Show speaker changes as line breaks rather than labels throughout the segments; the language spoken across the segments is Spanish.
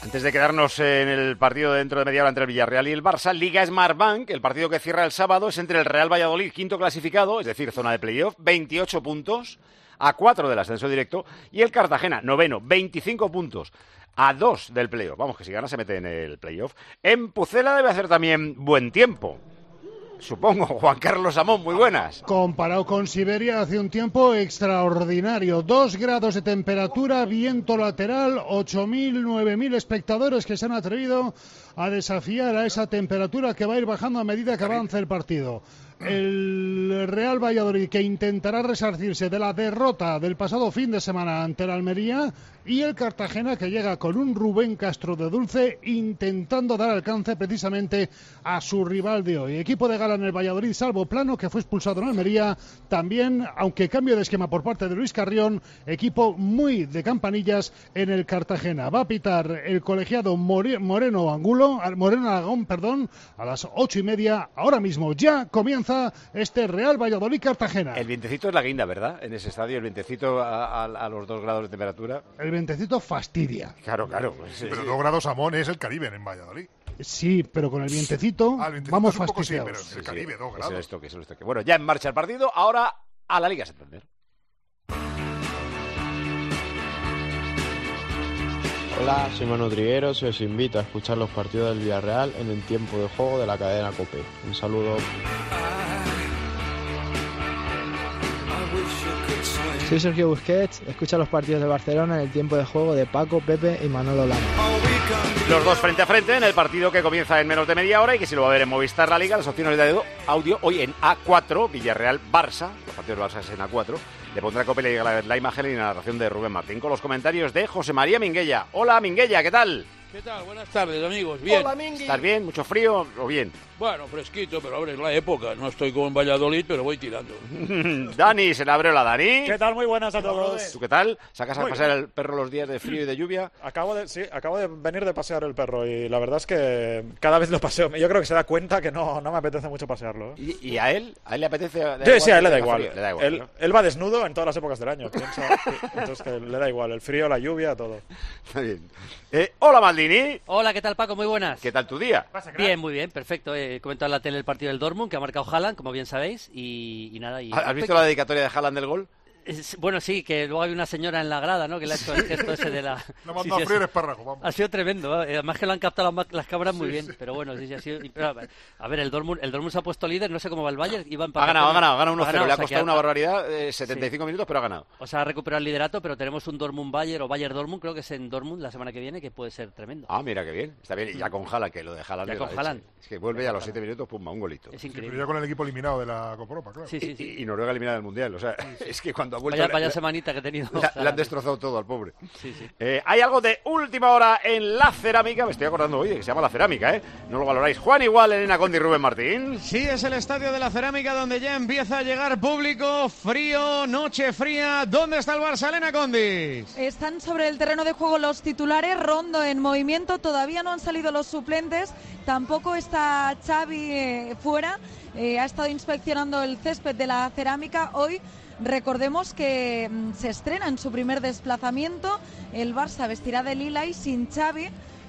Antes de quedarnos en el partido dentro de media hora entre el Villarreal y el Barça, Liga Smartbank, el partido que cierra el sábado, es entre el Real Valladolid, quinto clasificado, es decir, zona de playoff, 28 puntos, a 4 del ascenso directo, y el Cartagena, noveno, 25 puntos, a 2 del playoff. Vamos, que si gana se mete en el playoff. En Pucela debe hacer también buen tiempo. Supongo, Juan Carlos Amón, muy buenas.
Comparado con Siberia, hace un tiempo extraordinario. 2 grados de temperatura, viento lateral, 8.000, 9.000 espectadores que se han atrevido a desafiar a esa temperatura que va a ir bajando a medida que avance el partido. El Real Valladolid, que intentará resarcirse de la derrota del pasado fin de semana ante el Almería, y el Cartagena, que llega con un Rubén Castro de Dulce intentando dar alcance precisamente a su rival de hoy. Equipo de gala en el Valladolid, salvo Plano, que fue expulsado en Almería. También, aunque cambio de esquema por parte de Luis Carrión, equipo muy de campanillas en el Cartagena. Va a pitar el colegiado Moreno Aragón, a las 8:30. Ahora mismo ya comienza este Real Valladolid-Cartagena.
El vientecito es la guinda, ¿verdad? En ese estadio, el vientecito a los 2 grados de temperatura.
El vientecito fastidia.
Claro. Pues,
sí, pero 2 grados Amón es el Caribe en Valladolid.
Sí, pero con el vientecito, vamos fastidiados.
Sí, pero el Caribe, 2 grados.
Es el estoque. Bueno, ya en marcha el partido, ahora a la Liga Santander.
Hola, soy Manu Trigueros y os invito a escuchar los partidos del Villarreal en el tiempo de juego de la cadena COPE. Un saludo.
Soy Sergio Busquets, escucha los partidos de Barcelona en el tiempo de juego de Paco, Pepe y Manolo Lama.
Los dos frente a frente en el partido que comienza en menos de media hora y que si lo va a ver en Movistar La Liga, las opciones de audio hoy en A4, Villarreal-Barça, los partidos del Barça es en A4, le pondrá Cope la imagen y la narración de Rubén Martín con los comentarios de José María Minguella. Hola Minguella, ¿qué tal?
¿Qué tal? Buenas tardes, amigos. Bien.
Hola, Mingui. ¿Estás bien? ¿Mucho frío o bien?
Bueno, fresquito, pero ahora es la época. No estoy como en Valladolid, pero voy tirando.
Dani, se le abre la Dani.
¿Qué tal? Muy buenas a todos.
¿Tú qué tal? ¿Sacas a pasear el perro los días de frío y de lluvia?
Acabo de venir de pasear el perro y la verdad es que cada vez lo paseo. Yo creo que se da cuenta que no me apetece mucho pasearlo.
¿Y a él? ¿A él le apetece?
Sí, a él le da igual.
Le da igual,
¿no?
¿no?
Él va desnudo en todas las épocas del año. Entonces que le da igual. El frío, la lluvia, todo.
Está bien. Hola Maldini.
Hola, ¿qué tal Paco? Muy buenas.
¿Qué tal tu día?
Bien, muy bien, perfecto. He comentado en la tele el partido del Dortmund, que ha marcado Haaland, como bien sabéis, y nada.
¿Has visto la dedicatoria de Haaland del gol?
Bueno, sí, que luego hay una señora en la grada, ¿no? Que le ha hecho el gesto ese de la...
Le ha mandado a freír espárragos, vamos.
Ha sido tremendo, además que lo han captado las cámaras muy bien, pero bueno, sí, ha sido... Pero, a ver, el Dortmund se ha puesto líder, no sé cómo va el Bayern, iba
Ha ganado 1-0, le ha costado una barbaridad, 75 minutos, pero ha ganado.
O sea, ha recuperado el liderato, pero tenemos un Dortmund-Bayern o Bayern-Dortmund, creo que es en Dortmund la semana que viene, que puede ser tremendo.
Ah, mira, qué bien, está bien, y ya con Haaland, que lo de Haaland...
Ya con Haaland.
Es que vuelve ya a los 7 minutos, pumba, un golito.
Es increíble.
Pero ya con el equipo eliminado de la Copa Europa, claro.
Sí.
Y Noruega eliminada del Mundial, o sea, es que cuando ha vuelto...
Vaya semanita que he tenido.
Le han destrozado todo al pobre.
Sí.
Hay algo de última hora en la cerámica, me estoy acordando hoy de que se llama la cerámica, ¿eh? No lo valoráis. Juan Igual, Elena Conde y Rubén Martín.
Sí, es el estadio de la cerámica donde ya empieza a llegar público, frío, noche fría. ¿Dónde está el Barça, Elena Condis?
Están sobre el terreno de juego los titulares, Rondo en movimiento, todavía no han salido los suplentes, tampoco está Xavi fuera, ha estado inspeccionando el césped de la cerámica. Hoy recordemos que se estrena en su primer desplazamiento, el Barça vestirá de lila y sin Xavi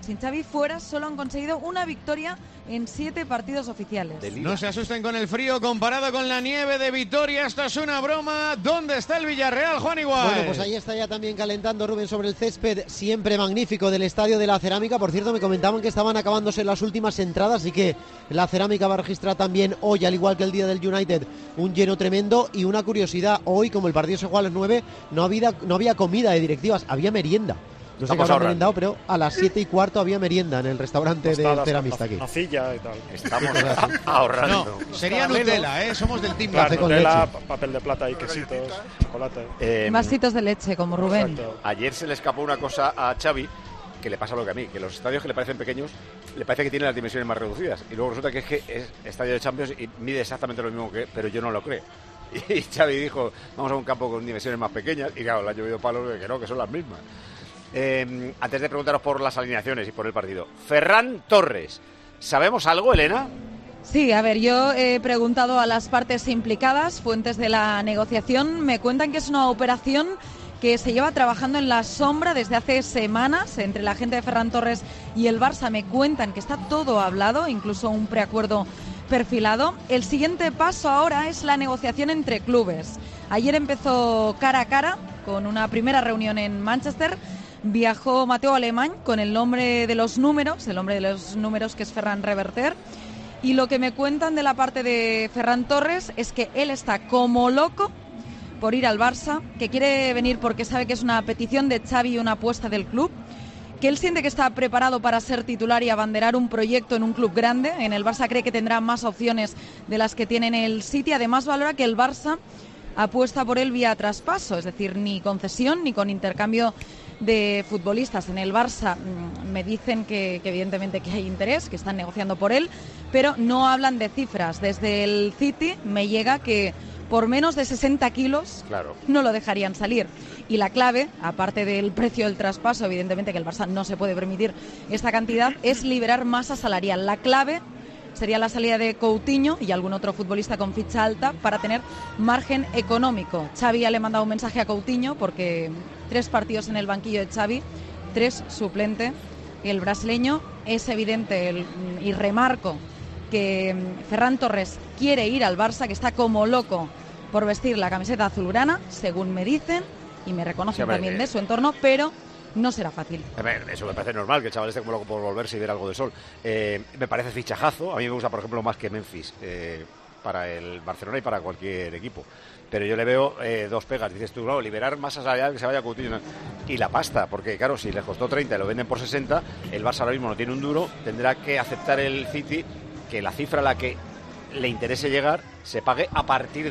fuera solo han conseguido una victoria en 7 partidos oficiales.
No se asusten con el frío comparado con la nieve de Vitoria, esto es una broma. ¿Dónde está el Villarreal, Juan Igual?
Bueno, pues ahí está ya también calentando Rubén sobre el césped, siempre magnífico del Estadio de la Cerámica. Por cierto, me comentaban que estaban acabándose las últimas entradas, así que la Cerámica va a registrar también hoy, al igual que el día del United, un lleno tremendo. Y una curiosidad, hoy, como el partido se juega a las 9, no había comida de directivas, había merienda. No sé qué habrán merendado, pero a las 7:15 había merienda en el restaurante de Ceramista aquí.
Nocilla y tal.
Estamos ahorrando.
No, sería Nutella, somos del team
claro,
café con
Nutella,
leche.
papel de plata y quesitos, chocolate.
Vasitos de leche, como Rubén.
Exacto.
Ayer se le escapó una cosa a Xavi, que le pasa lo que a mí, que los estadios que le parecen pequeños, le parece que tienen las dimensiones más reducidas. Y luego resulta que es estadio de Champions y mide exactamente lo mismo que, pero yo no lo creo. Y Xavi dijo, vamos a un campo con dimensiones más pequeñas, y claro, le ha llovido palos de que son las mismas. Antes de preguntaros por las alineaciones y por el partido, Ferran Torres, ¿sabemos algo, Elena?
Sí, a ver, yo he preguntado a las partes implicadas, fuentes de la negociación, me cuentan que es una operación que se lleva trabajando en la sombra desde hace semanas entre la gente de Ferran Torres y el Barça. Me cuentan que está todo hablado, incluso un preacuerdo perfilado. El siguiente paso ahora es la negociación entre clubes. Ayer empezó cara a cara con una primera reunión en Manchester. Viajó Mateo Alemany con el hombre de los números que es Ferran Reverter. Y lo que me cuentan de la parte de Ferran Torres es que él está como loco por ir al Barça, que quiere venir porque sabe que es una petición de Xavi y una apuesta del club, que él siente que está preparado para ser titular y abanderar un proyecto en un club grande. En el Barça cree que tendrá más opciones de las que tiene en el City. Además valora que el Barça apuesta por él vía traspaso, es decir, ni concesión ni con intercambio de futbolistas. En el Barça me dicen que evidentemente que hay interés, que están negociando por él, pero no hablan de cifras. Desde el City me llega que por menos de 60 kilos no lo dejarían salir. Y la clave, aparte del precio del traspaso, evidentemente que el Barça no se puede permitir esta cantidad, es liberar masa salarial. La clave sería la salida de Coutinho y algún otro futbolista con ficha alta para tener margen económico. Xavi ya le ha mandado un mensaje a Coutinho porque 3 partidos en el banquillo de Xavi, 3 suplente. El brasileño es evidente y remarco que Ferran Torres quiere ir al Barça, que está como loco por vestir la camiseta azulgrana, según me dicen, y me reconocen también de su entorno, pero no será fácil.
Eso me parece normal, que el chaval esté como loco por volverse y ver algo de sol. Me parece fichajazo. A mí me gusta, por ejemplo, más que Memphis para el Barcelona y para cualquier equipo. Pero yo le veo 2 pegas. Dices tú, no, liberar masa salarial, que se vaya a Coutinho. Y la pasta, porque claro, si les costó 30 y lo venden por 60, el Barça ahora mismo no tiene un duro, tendrá que aceptar el City que la cifra a la que le interese llegar se pague a partir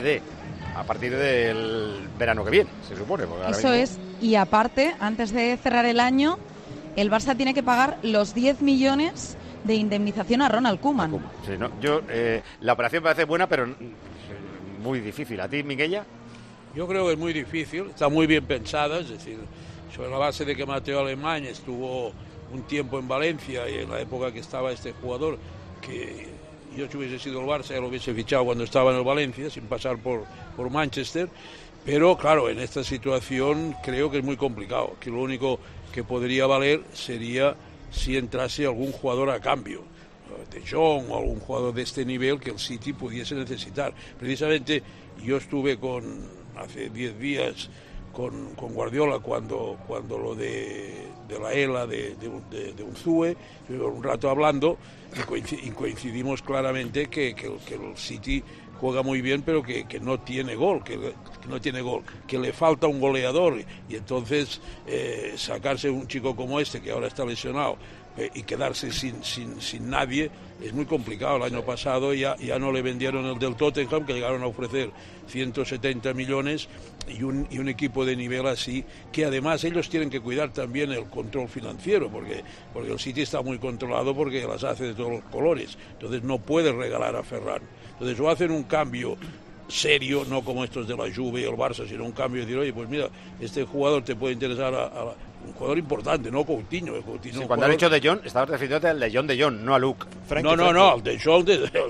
del verano que viene, se supone.
Eso es, y aparte, antes de cerrar el año, el Barça tiene que pagar los 10 millones de indemnización a Ronald Koeman.
Sí, no, la operación me parece buena, pero muy difícil. ¿A ti, Minguella?
Yo creo que es muy difícil, está muy bien pensada, es decir, sobre la base de que Mateo Alemany estuvo un tiempo en Valencia y en la época que estaba este jugador, que yo si hubiese sido el Barça ya lo hubiese fichado cuando estaba en el Valencia, sin pasar por Manchester, pero claro, en esta situación creo que es muy complicado, que lo único que podría valer sería si entrase algún jugador a cambio, de Jong o algún jugador de este nivel que el City pudiese necesitar. Precisamente yo estuve hace 10 días con Guardiola cuando lo de la ELA de Unzue, un rato hablando y coincidimos claramente que el City juega muy bien, pero que no tiene gol, que le falta un goleador, y entonces sacarse un chico como este que ahora está lesionado y quedarse sin nadie es muy complicado. El año pasado ya no le vendieron el del Tottenham, que llegaron a ofrecer 170 millones, y un equipo de nivel así, que además ellos tienen que cuidar también el control financiero, porque el City está muy controlado porque las hace de todos los colores, entonces no puede regalar a Ferran. Entonces o hacen un cambio serio, no como estos de la Juve y el Barça, sino un cambio de decir, oye, pues mira, este jugador te puede interesar a un jugador importante, no Coutinho.
Sí, cuando has dicho De Jong, estabas refiriéndote al De Jong, no a Luke.
No, al De Jong,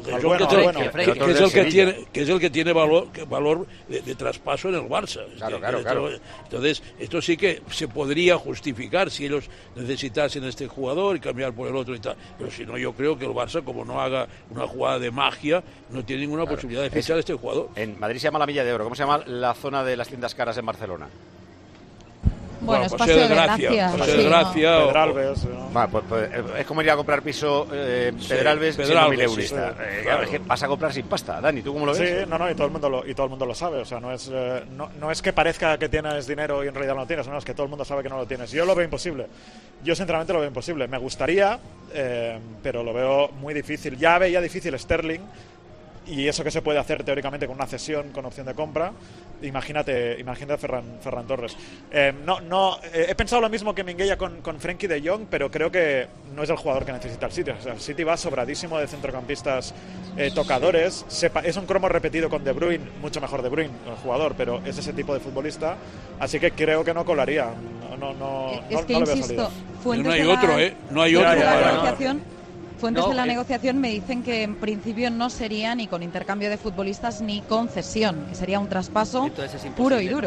que es el que tiene valor de traspaso en el Barça.
Claro.
Entonces, esto sí que se podría justificar si ellos necesitasen este jugador y cambiar por el otro y tal. Pero si no, yo creo que el Barça, como no haga una jugada de magia, no tiene ninguna posibilidad de fichar a este jugador.
En Madrid se llama la Milla de Oro. ¿Cómo se llama la zona de las tiendas caras en Barcelona?
Bueno, Espacio de Gracia.
Pedralbes.
Pues es como ir a comprar piso Pedralbes siendo mileurista. Claro, es que vas a comprar sin pasta. Dani, ¿tú cómo lo ves?
Sí, y todo el mundo lo sabe. O sea, no es que parezca que tienes dinero y en realidad no lo tienes, no, es que todo el mundo sabe que no lo tienes. Yo lo veo imposible. Yo sinceramente lo veo imposible. Me gustaría, pero lo veo muy difícil. Ya veía difícil Sterling, y eso que se puede hacer teóricamente con una cesión con opción de compra. Imagínate Ferran Torres. He pensado lo mismo que Minguella con Frenkie de Jong, pero creo que no es el jugador que necesita el City. O sea, el City va sobradísimo de centrocampistas tocadores. Es un cromo repetido con De Bruyne, mucho mejor De Bruyne el jugador, pero es ese tipo de futbolista, así que creo que no colaría.
Es que insisto,
no hay otro, no hay otro.
Fuentes de la negociación me dicen que en principio no sería ni con intercambio de futbolistas ni concesión, que sería un traspaso puro y duro.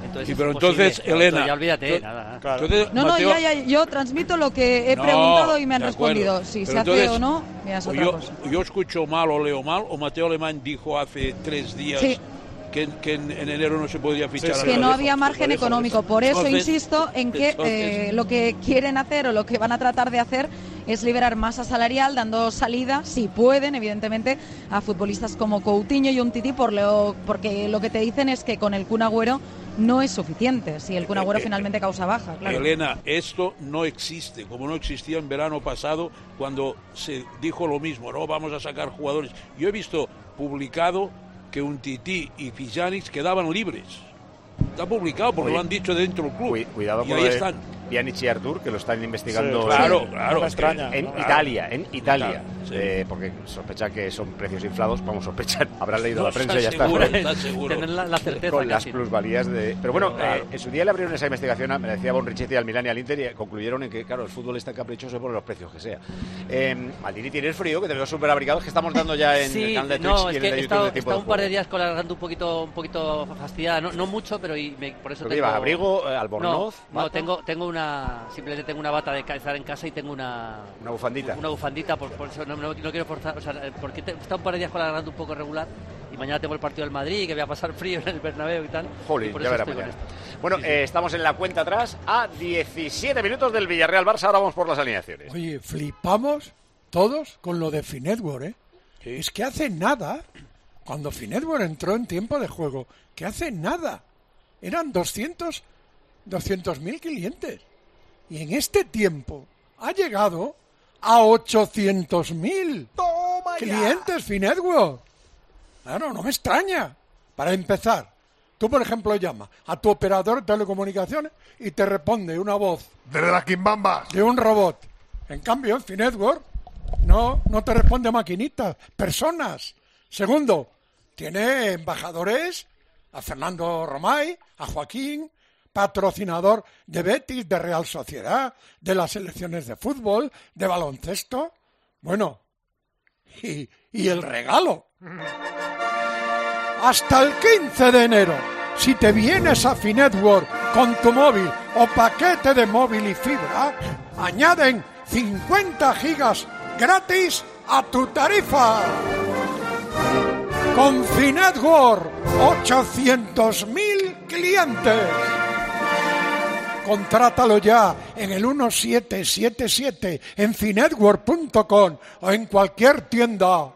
Entonces
sí, pero entonces, Elena...
Ya olvídate, nada.
Claro.
Entonces, Mateo... ya, yo transmito lo que he preguntado y me han respondido. Si
pero
se hace o no, ya es otra cosa.
Yo escucho mal o leo mal, o Mateo Alemán dijo hace 3 días... Sí. Que en enero no se podía fichar a
que no había margen económico. Por eso insisto en que lo que quieren hacer o lo que van a tratar de hacer es liberar masa salarial, dando salida, si pueden, evidentemente, a futbolistas como Coutinho y Umtiti, porque lo que te dicen es que con el Kun Agüero no es suficiente, si el Kun Agüero finalmente causa baja. Claro.
Elena, esto no existe, como no existía en verano pasado, cuando se dijo lo mismo, no vamos a sacar jugadores. Yo he visto publicado que Umtiti y Pjanic quedaban libres. Está publicado porque lo han dicho dentro del club.
Cuidado con Pjanic y Artur, que lo están investigando.
Sí, claro.
No me extraña. En Italia. Claro, porque sospechan que son precios inflados. Vamos a sospechar. Habrán leído la prensa y ya está.
Tener la certeza.
Con las plusvalías de... Pero bueno, en su día le abrieron esa investigación, me decía Bonrichetti, al Milan y al Inter, y concluyeron en que, claro, el fútbol está caprichoso por los precios que sea. Maldini, tienes frío, que te veo súper abrigado, que estamos dando ya en el canal de Twitch y en el de YouTube de Tiempo de Juego.
Un par de días con la garganta un poquito fastidiada, no mucho, pero por eso tengo...
¿Llevas abrigo, albornoz?
No, tengo una... Simplemente tengo una bata de estar en casa y tengo una
bufandita.
Una bufandita, por eso no quiero forzar, o sea, porque está un par de días con la garganta un poco regular y mañana tengo el partido del Madrid, que voy a pasar frío en el Bernabéu y tal.
Jolín, ya verá mañana. Bueno, estamos en la cuenta atrás a 17 minutos del Villarreal-Barça, ahora vamos por las alineaciones.
Oye, flipamos todos con lo de Finetworth, ¿eh? Sí. Es que hace nada, cuando Finetworth entró en tiempo de juego, que hace nada, eran 200.000 clientes. Y en este tiempo ha llegado a 800.000 clientes Finetworth. Claro, no me extraña. Para empezar, tú, por ejemplo, llamas a tu operador de telecomunicaciones y te responde una voz
desde las quimbambas
de un robot. En cambio, en Finetworth no te responde maquinitas, personas. Segundo, tiene embajadores a Fernando Romay, a Joaquín, patrocinador de Betis, de Real Sociedad, de las selecciones de fútbol, de baloncesto. Bueno, y el regalo. Hasta el 15 de enero, si te vienes a Finetworth con tu móvil o paquete de móvil y fibra, añaden 50 gigas gratis a tu tarifa. Con Finetworth, 800.000 clientes. Contrátalo ya en el 1777 en finetworth.com o en cualquier tienda.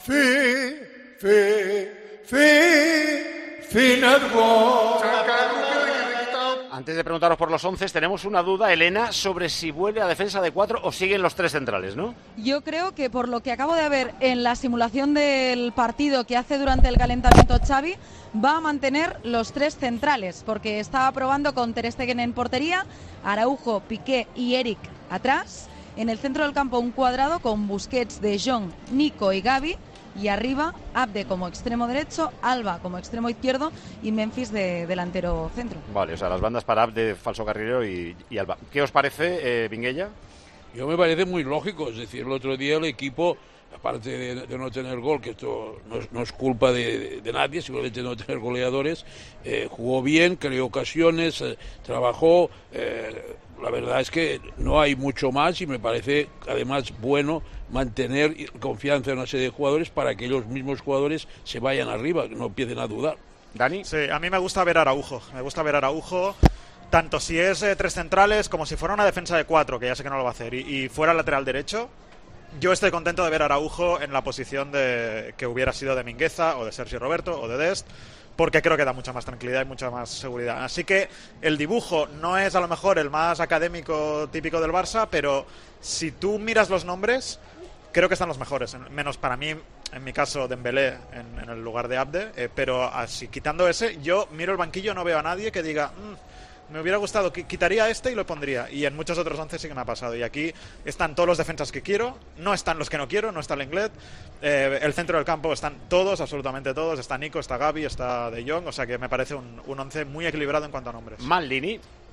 Finetworth.
Antes de preguntaros por los 11, tenemos una duda, Elena, sobre si vuelve a defensa de 4 o siguen los 3 centrales, ¿no?
Yo creo que por lo que acabo de ver en la simulación del partido que hace durante el calentamiento Xavi, va a mantener los 3 centrales, porque estaba probando con Ter Stegen en portería, Araujo, Piqué y Eric atrás. En el centro del campo un cuadrado con Busquets, De Jong, Nico y Gavi. Y arriba, Abde como extremo derecho, Alba como extremo izquierdo y Memphis de delantero centro.
Vale, o sea, las bandas para Abde, falso carrilero y Alba. ¿Qué os parece, Vinguella?
Yo me parece muy lógico, es decir, el otro día el equipo, aparte de no tener gol, que esto no es culpa de nadie, simplemente no tener goleadores, jugó bien, creó ocasiones, trabajó... La verdad es que no hay mucho más y me parece además bueno mantener confianza en una serie de jugadores para que los mismos jugadores se vayan arriba, que no empiecen a dudar.
¿Dani?
Sí, a mí me gusta ver a Araujo. Tanto si es 3 centrales como si fuera una defensa de 4, que ya sé que no lo va a hacer, y fuera lateral derecho. Yo estoy contento de ver a Araujo en la posición que hubiera sido de Mingueza o de Sergio Roberto o de Dest, porque creo que da mucha más tranquilidad y mucha más seguridad. Así que el dibujo no es a lo mejor el más académico típico del Barça, pero si tú miras los nombres, creo que están los mejores, menos para mí, en mi caso, Dembélé en el lugar de Abde, pero así quitando ese, yo miro el banquillo, no veo a nadie que diga... me hubiera gustado, quitaría este y lo pondría. Y en muchos otros 11 sí que me ha pasado. Y aquí están todos los defensas que quiero, no están los que no quiero, no está Lenglet. El centro del campo están todos, absolutamente todos. Está Nico, está Gavi, está De Jong. O sea que me parece un 11 muy equilibrado en cuanto a nombres.
Maldini.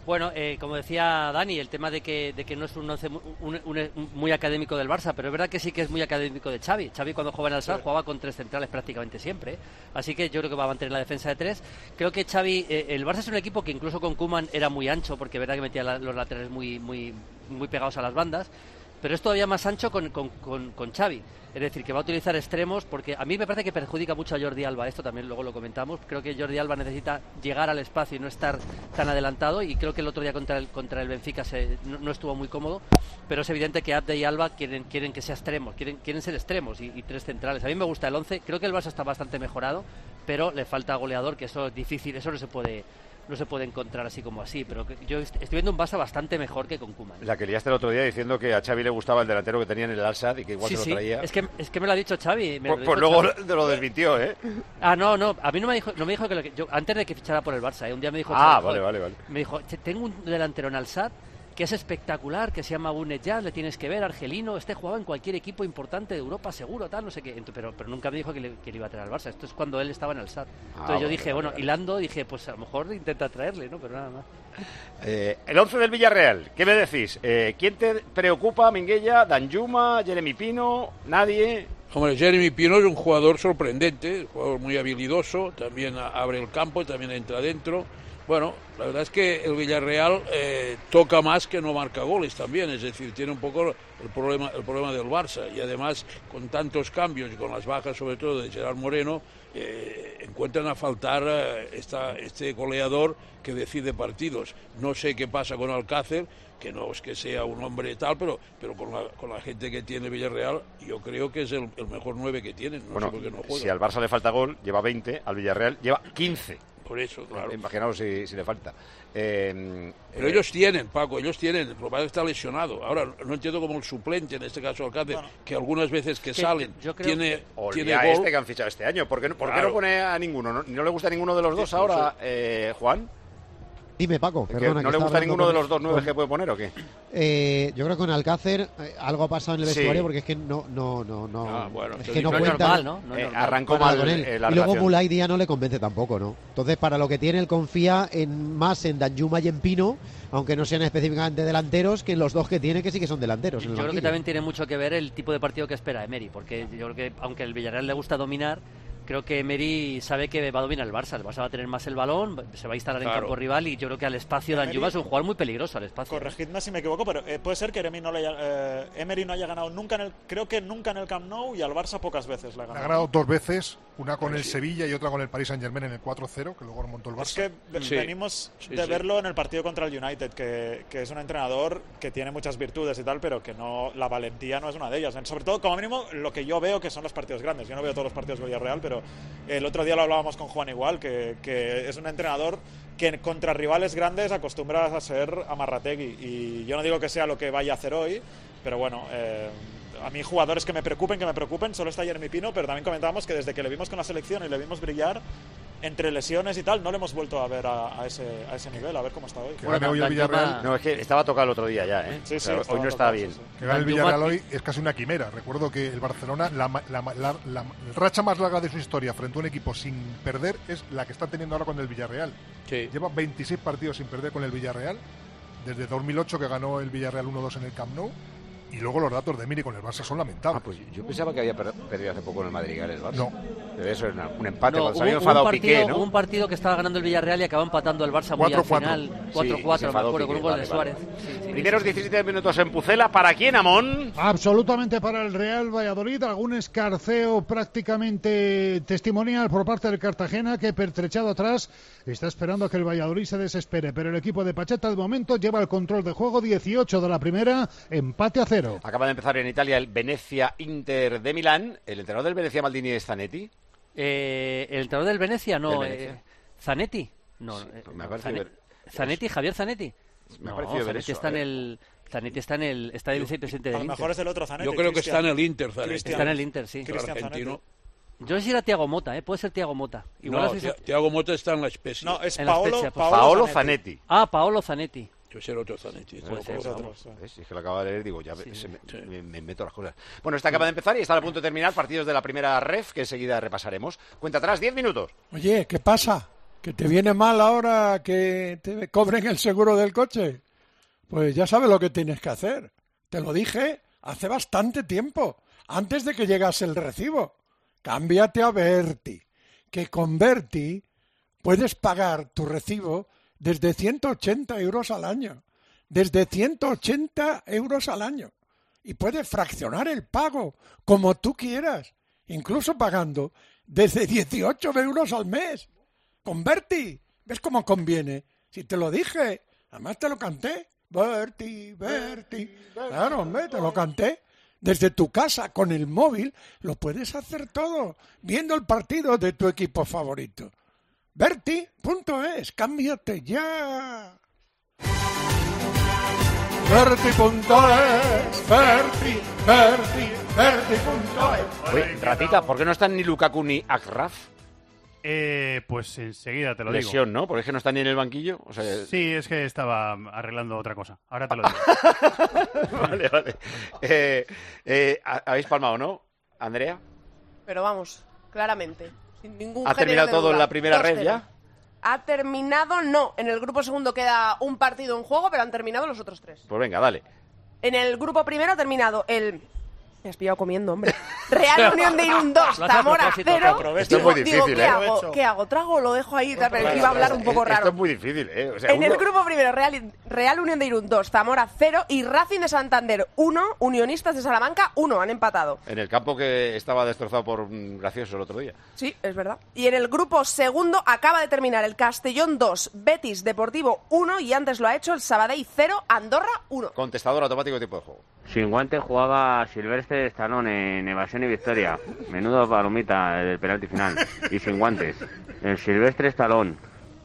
Bueno, como decía Dani, el tema de que no es un once muy académico del Barça, pero es verdad que sí que es muy académico de Xavi. Xavi cuando jugaba en el Al-Sadd jugaba con 3 centrales prácticamente siempre, así que yo creo que va a mantener la defensa de 3. Creo que Xavi, el Barça es un equipo que incluso con Koeman era muy ancho, porque es verdad que metía los laterales muy pegados a las bandas, pero es todavía más ancho con Xavi. Es decir, que va a utilizar extremos, porque a mí me parece que perjudica mucho a Jordi Alba. Esto también luego lo comentamos. Creo que Jordi Alba necesita llegar al espacio y no estar tan adelantado, y creo que el otro día contra el Benfica no estuvo muy cómodo, pero es evidente que Abde y Alba quieren que sea extremos, quieren ser extremos y 3 centrales. A mí me gusta el 11, creo que el Barça está bastante mejorado, pero le falta goleador, que eso es difícil, eso no se puede encontrar así como así, pero yo estoy viendo un Barça bastante mejor que con Koeman.
La que liaste el otro día diciendo que a Xavi le gustaba el delantero que tenía en el Al-Sadd y que igual se lo traía.
Es que me lo ha dicho Xavi.
Pues luego lo desmintió, ¿eh?
No, a mí no me dijo que yo antes de que fichara por el Barça, un día me dijo...
Vale.
Me dijo, tengo un delantero en Al-Sadd que es espectacular, que se llama Bounedjah, le tienes que ver, argelino, jugaba en cualquier equipo importante de Europa, seguro, tal, no sé qué, pero nunca me dijo que le iba a traer al Barça. Esto es cuando él estaba en el Al-Sadd. Entonces yo dije, hilando, dije, pues a lo mejor intenta traerle, ¿no? Pero nada más.
El 11 del Villarreal, ¿qué me decís? ¿Quién te preocupa, Minguella? ¿Danjuma? ¿Jeremy Pino? ¿Nadie?
Hombre, Jeremy Pino es un jugador sorprendente, un jugador muy habilidoso, también abre el campo, también entra dentro. Bueno, la verdad es que el Villarreal toca más que no marca goles también, es decir, tiene un poco el problema del Barça, y además con tantos cambios y con las bajas sobre todo de Gerard Moreno, encuentran a faltar este goleador que decide partidos. No sé qué pasa con Alcácer, que no es que sea un hombre tal, pero con la gente que tiene Villarreal, yo creo que es el mejor 9 que tienen. No sé por qué no juega.
Si al Barça le falta gol, lleva 20, al Villarreal lleva 15.
Por eso, claro.
Imaginaos si le falta.
Pero ellos tienen, Paco, lo que pasa es que está lesionado. Ahora, no entiendo cómo el suplente, en este caso Alcácer, que algunas veces que salen tiene gol.
Que han fichado este año. ¿Por qué no pone a ninguno? ¿No le gusta ninguno de los dos ahora, Juan?
Dime, Paco, perdona.
¿No le gusta ninguno de los dos 9 que puede poner o qué?
Yo creo que con Alcácer algo ha pasado en el vestuario, porque es que no es que no cuenta.
Normal, ¿no?
Arrancó mal
con él. Y luego Moulay Díaz no le convence tampoco, ¿no? Entonces, para lo que tiene, él confía más en Danjuma y en Pino, aunque no sean específicamente delanteros, que en los dos que tiene, que sí que son delanteros.
Yo creo que también tiene mucho que ver el tipo de partido que espera Emery, porque yo creo que aunque el Villarreal le gusta dominar, creo que Emery sabe que va a dominar el Barça. El Barça va a tener más el balón, se va a instalar en campo rival, y yo creo que al espacio Danjuma es un jugador muy peligroso al espacio.
Corregidme si me equivoco, pero puede ser que Emery no haya ganado nunca creo que nunca en el Camp Nou, y al Barça pocas veces le ha ganado.
Ha ganado 2 veces, una con el Sevilla y otra con el Paris Saint-Germain en el 4-0, que luego remontó el Barça.
Es que venimos de verlo en el partido contra el United, que es un entrenador que tiene muchas virtudes y tal, pero que la valentía no es una de ellas. Sobre todo, como mínimo, lo que yo veo que son los partidos grandes. Yo no veo todos los partidos de Villarreal, pero el otro día lo hablábamos con Juan igual, que es un entrenador que contra rivales grandes acostumbra a ser amarrategui, y yo no digo que sea lo que vaya a hacer hoy, pero bueno, a mí jugadores que me preocupen, solo está Jeremy Pino, pero también comentábamos que desde que le vimos con la selección y le vimos brillar, entre lesiones y tal, no le hemos vuelto a ver a ese nivel, a ver cómo está hoy.
Que gane hoy el Villarreal.
No, es que estaba tocado el otro día ya, ¿eh?
Sí,
hoy no está bien.
Que gane el Villarreal hoy es casi una quimera. Recuerdo que el Barcelona, la racha más larga de su historia frente a un equipo sin perder es la que está teniendo ahora con el Villarreal.
Sí.
Lleva 26 partidos sin perder con el Villarreal, desde 2008 que ganó el Villarreal 1-2 en el Camp Nou. Y luego los datos de Emery con el Barça son lamentables.
Pues yo pensaba que había perdido hace poco en el Madrid el Barça.
No.
Debe ser un empate.
No, hubo un partido que estaba ganando el Villarreal y acabó empatando el Barça muy al final. 4-4, me acuerdo, con un gol de Suárez. Sí,
primeros 17 minutos en Pucela. ¿Para quién, Amón?
Absolutamente para el Real Valladolid. Algún escarceo prácticamente testimonial por parte del Cartagena, que pertrechado atrás está esperando a que el Valladolid se desespere. Pero el equipo de Pacheta de momento lleva el control de juego. 18 de la primera, empate a 0.
Acaba de empezar en Italia el Venecia-Inter de Milán. ¿El entrenador del Venecia, Maldini, es Zanetti?
El entrenador del Venecia, no. ¿Zanetti? No.
Me parece
¿Zanetti? ¿¿Javier Zanetti?
Me ha parecido ver eso.
Zanetti está el vicepresidente del Inter.
A lo mejor es el otro Zanetti.
Yo creo que está en el Inter, Zanetti.
Está en el Inter, sí.
Argentino.
Yo sé si era Thiago Mota, puede ser Thiago Mota.
Igual no, Thiago Mota está en la especie.
No, es
Paolo Zanetti.
Paolo Zanetti.
Yo sé el otro Zanetti.
Si es que lo acabo de leer, digo, ya me meto las cosas. Bueno, esta acaba de empezar y está a punto de terminar partidos de la primera ref, que enseguida repasaremos. Cuenta atrás, 10 minutos.
Oye, ¿qué pasa? ¿Que te viene mal ahora que te cobren el seguro del coche? Pues ya sabes lo que tienes que hacer. Te lo dije hace bastante tiempo, antes de que llegase el recibo. Cámbiate a Berti, que con Berti puedes pagar tu recibo desde 180 euros al año. Desde 180 euros al año. Y puedes fraccionar el pago como tú quieras, incluso pagando desde 18 euros al mes. Con Berti, ¿ves cómo conviene? Si te lo dije, además te lo canté. Berti, Berti. Claro, hombre, te lo canté. Desde tu casa, con el móvil, lo puedes hacer todo, viendo el partido de tu equipo favorito. Berti.es, cámbiate ya. Berti.es, Berti.es.
Oye, Ratita, ¿por qué no están ni Lukaku ni Achraf?
Pues enseguida te lo
Lesión,
digo.
¿no? Porque es que no están ni en el banquillo. O sea,
Sí, es que estaba arreglando otra cosa. Ahora te lo digo.
Vale. ¿Habéis palmado, no, Andrea?
Pero vamos, claramente. Sin ningún
¿Ha
género
terminado
de
todo
duda.
en la primera red
2-0.
ya?
Ha terminado, no. En el grupo segundo queda un partido en juego, pero han terminado los otros 3.
Pues venga, dale.
En el grupo primero ha terminado el... Me has pillado comiendo, hombre. Real Unión de Irún 2, Zamora 0.
Esto es muy difícil,
¿qué hago? ¿Qué hago? ¿Trago o lo dejo ahí? Pero iba a hablar un poco raro.
Esto es muy difícil, ¿eh? O sea,
En el grupo primero, Real Unión de Irún 2, Zamora 0 y Racing de Santander 1, Unionistas de Salamanca 1, han empatado.
En el campo que estaba destrozado por Gracioso el otro día.
Sí, es verdad. Y en el grupo segundo acaba de terminar el Castellón 2, Betis Deportivo 1 y antes lo ha hecho el Sabadell 0, Andorra 1.
Contestador automático de tiempo de juego.
Sin guante jugaba Silvestre Stallone en evasión y victoria. Menudo palomita del penalti final. Y sin guantes. El Silvestre Stallone.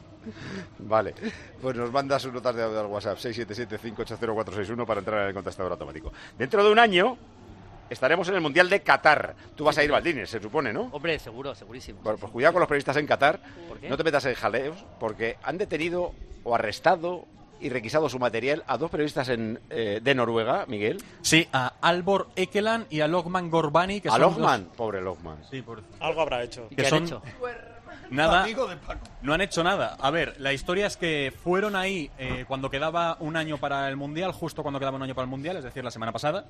Vale, pues nos manda sus notas de audio al WhatsApp 677-580-461 para entrar en el contestador automático. Dentro de un año estaremos en el Mundial de Qatar. Tú vas a ir, Valdines, se supone, ¿no?
Hombre, seguro, segurísimo.
Bueno, pues cuidado con los periodistas en Qatar.
¿Por qué?
No te metas en jaleos, porque han detenido o arrestado y requisado su material a 2 periodistas de Noruega, Miguel.
Sí, a Alvor Ekeland y a Lokman Gorbani. Que
a
son
Lokman,
los...
pobre Lokman.
Sí,
Algo habrá hecho.
Que son... Nada, no han hecho nada. A ver, la historia es que fueron ahí cuando quedaba un año para el Mundial, justo cuando quedaba un año para el Mundial, es decir, la semana pasada,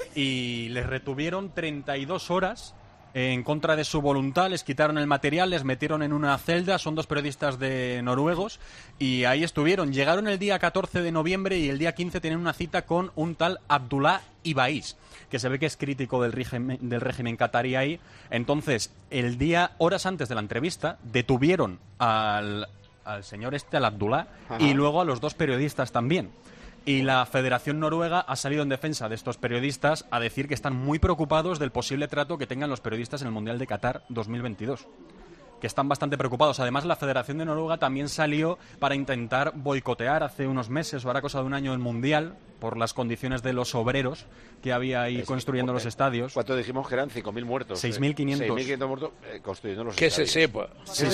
y les retuvieron 32 horas en contra de su voluntad, les quitaron el material, les metieron en una celda, son 2 periodistas de noruegos, y ahí estuvieron. Llegaron el día 14 de noviembre y el día 15 tienen una cita con un tal Abdullah Ibais, que se ve que es crítico del régimen catarí ahí. Entonces, el día, horas antes de la entrevista, detuvieron al señor al Abdullah, y luego a los 2 periodistas también. Y la Federación Noruega ha salido en defensa de estos periodistas a decir que están muy preocupados del posible trato que tengan los periodistas en el Mundial de Qatar 2022. Que están bastante preocupados. Además, la Federación de Noruega también salió para intentar boicotear hace unos meses, o ahora cosa de un año, el Mundial, por las condiciones de los obreros que había ahí construyendo los estadios.
¿Cuánto dijimos que eran? 5.000 muertos.
6.500.
6.500 muertos construyendo los
Que
estadios.
se sepa.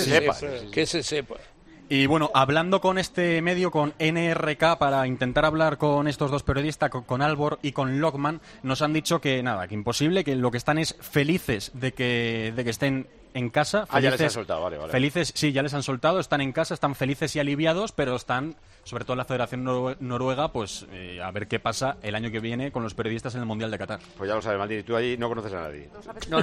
Que se sepa.
Y bueno, hablando con este medio, con NRK, para intentar hablar con estos 2 periodistas, con Alvor y con Lokman, nos han dicho que nada, que imposible, que lo que están es felices de que estén en casa.
Ya les han soltado, vale.
Felices, sí, ya les han soltado, están en casa, están felices y aliviados, pero están, sobre todo en la Federación Noruega, pues a ver qué pasa el año que viene con los periodistas en el Mundial de Qatar.
Pues ya lo sabes, Maldini, tú allí no conoces a nadie.
No,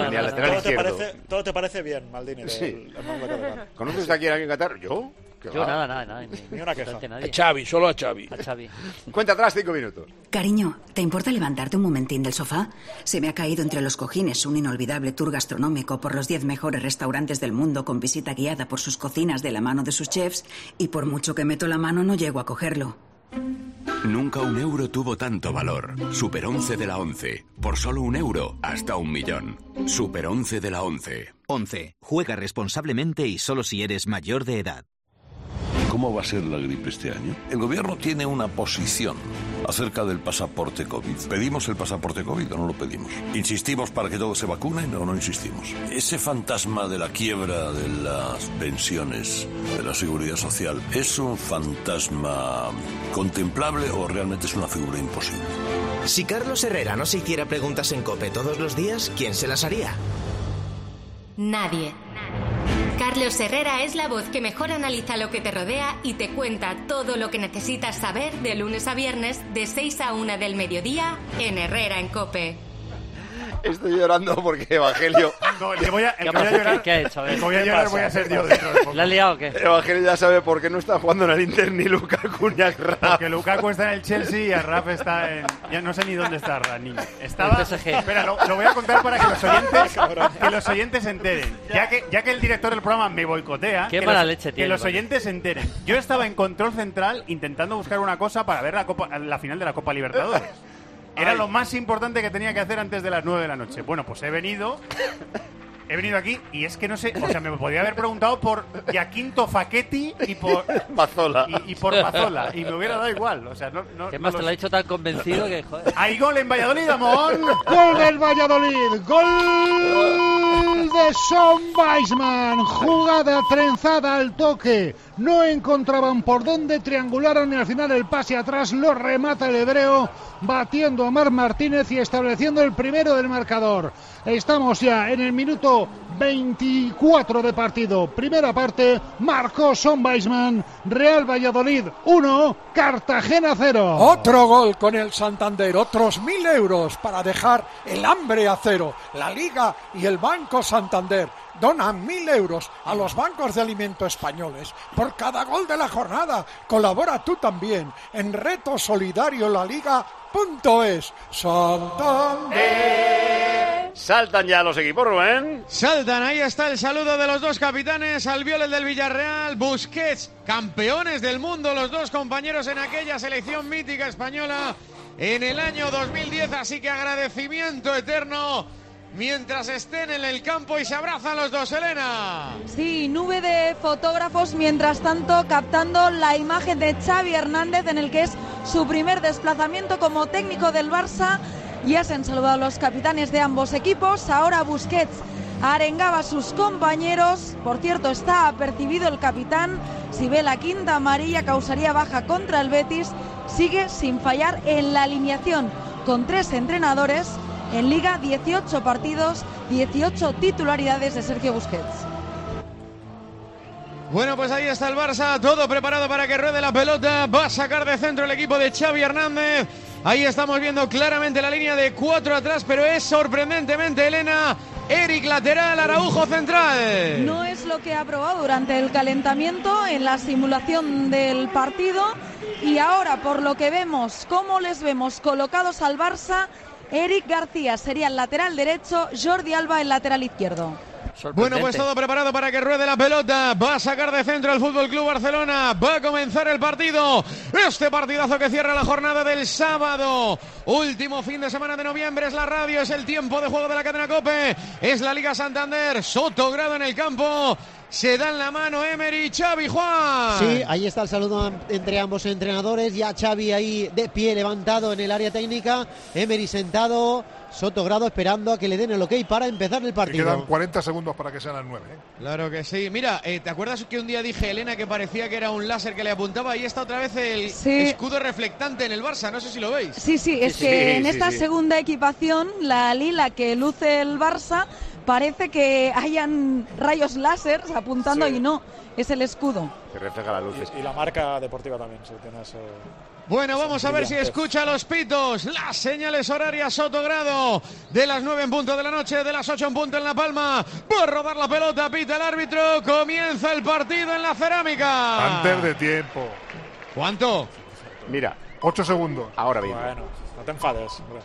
nada.
Todo te parece bien, Maldini.
Sí. ¿Conoces usted aquí a alguien en Qatar? ¿Yo?
Nada.
Ni una queja.
A Xavi, solo a Xavi.
Cuenta atrás 5 minutos.
Cariño, ¿te importa levantarte un momentín del sofá? Se me ha caído entre los cojines un inolvidable tour gastronómico por los 10 mejores restaurantes del mundo con visita guiada por sus cocinas de la mano de sus chefs, y por mucho que meto la mano no llego a cogerlo.
Nunca un euro tuvo tanto valor. Super 11 de la 11. Por solo €1 hasta 1.000.000. Super 11 de la 11.
11. Juega responsablemente y solo si eres mayor de edad.
¿Cómo va a ser la gripe este año? El gobierno tiene una posición acerca del pasaporte COVID. ¿Pedimos el pasaporte COVID o no lo pedimos? ¿Insistimos para que todos se vacunen o no insistimos? Ese fantasma de la quiebra de las pensiones, de la seguridad social, ¿es un fantasma contemplable o realmente es una figura imposible?
Si Carlos Herrera no se hiciera preguntas en COPE todos los días, ¿quién se las haría?
Nadie. Carlos Herrera es la voz que mejor analiza lo que te rodea y te cuenta todo lo que necesitas saber de lunes a viernes de 6 a 1 del mediodía en Herrera en COPE.
Estoy llorando porque Evangelio...
No, el que voy a llorar,
¿Qué ha hecho?
el que voy a llorar voy a ser yo dentro de poco.
¿La has liado o qué?
Evangelio ya sabe por qué no está jugando en el Inter ni Lukaku ni Raf.
Porque Lukaku está en el Chelsea y Raf está en... Ya no sé ni dónde está Raf, niño. Estaba...
El PSG.
Espera, lo voy a contar para que los oyentes se enteren. Ya que el director del programa me boicotea...
Qué mala leche tiene.
Que los oyentes se enteren. Yo estaba en control central intentando buscar una cosa para ver la final de la Copa Libertadores. Era lo más importante que tenía que hacer antes de las 9 de la noche. Bueno, pues he venido aquí y es que no sé, o sea, me podría haber preguntado por Giaquinto Facchetti y por
Mazzola.
Y por Mazzola y me hubiera dado igual, o sea, no
¿Qué más te lo ha dicho tan convencido que, joder?
Hay gol en Valladolid, Amón.
Gol del Valladolid, gol de Son Weisman, jugada trenzada al toque, no encontraban por dónde, triangularon y al final el pase atrás lo remata el hebreo, batiendo a Marc Martínez y estableciendo el primero del marcador. Estamos ya en el minuto 24 de partido. Primera parte, marcó Son Weisman. Real Valladolid 1, Cartagena 0.
Otro gol con el Santander, otros 1.000 euros para dejar el hambre a cero. La Liga y el Banco Santander donan 1.000 euros a los bancos de alimento españoles por cada gol de la jornada. Colabora tú también en Reto Solidario La Liga.es. Santander.
Saltan ya los equipos, Rubén.
Saltan, ahí está el saludo de los dos capitanes, Albiol, el del Villarreal, Busquets, campeones del mundo, los dos compañeros en aquella selección mítica española en el año 2010, así que agradecimiento eterno mientras estén en el campo y se abrazan los dos, Elena.
Sí, nube de fotógrafos mientras tanto captando la imagen de Xavi Hernández en el que es su primer desplazamiento como técnico del Barça. Ya se han saludado los capitanes de ambos equipos. Ahora Busquets arengaba a sus compañeros. Por cierto, está apercibido el capitán. Si ve la quinta amarilla causaría baja contra el Betis. Sigue sin fallar en la alineación con 3 entrenadores. En Liga, 18 partidos, 18 titularidades de Sergio Busquets.
Bueno, pues ahí está el Barça, todo preparado para que ruede la pelota. Va a sacar de centro el equipo de Xavi Hernández. Ahí estamos viendo claramente la línea de 4 atrás, pero es sorprendentemente, Elena, Eric lateral, Araujo central.
No es lo que ha probado durante el calentamiento en la simulación del partido. Y ahora, por lo que vemos, cómo les vemos colocados al Barça, Eric García sería el lateral derecho, Jordi Alba el lateral izquierdo.
Bueno, pues todo preparado para que ruede la pelota. Va a sacar de centro el Fútbol Club Barcelona. Va a comenzar el partido. Este partidazo que cierra la jornada del sábado. Último fin de semana de noviembre. Es la radio, es el tiempo de juego de la cadena COPE. Es la Liga Santander. Sotogrado en el campo. Se dan la mano Emery, Xavi, Juan.
Sí, ahí está el saludo entre ambos entrenadores. Ya Xavi ahí de pie, levantado en el área técnica. Emery sentado. Sotogrado esperando a que le den el ok para empezar el partido.
Quedan 40 segundos para que sean las 9.
Claro que sí. Mira, ¿te acuerdas que un día dije, Elena, que parecía que era un láser que le apuntaba? Ahí está otra vez el escudo reflectante en el Barça. No sé si lo veis.
Sí, es que en esta segunda equipación, la lila que luce el Barça, parece que hayan rayos láser apuntando y no, es el escudo.
Que refleja las luces.
Y la marca deportiva también, si tiene ese...
Bueno, vamos a ver si escucha los pitos, las señales horarias. Sotogrado de las 9 en punto de la noche, de las 8 en punto en La Palma. Va a rodar la pelota, pita el árbitro. Comienza el partido en la Cerámica.
Antes de tiempo.
¿Cuánto?
Mira,
8 segundos.
Ahora bien.
Bueno, no te enfades, hombre.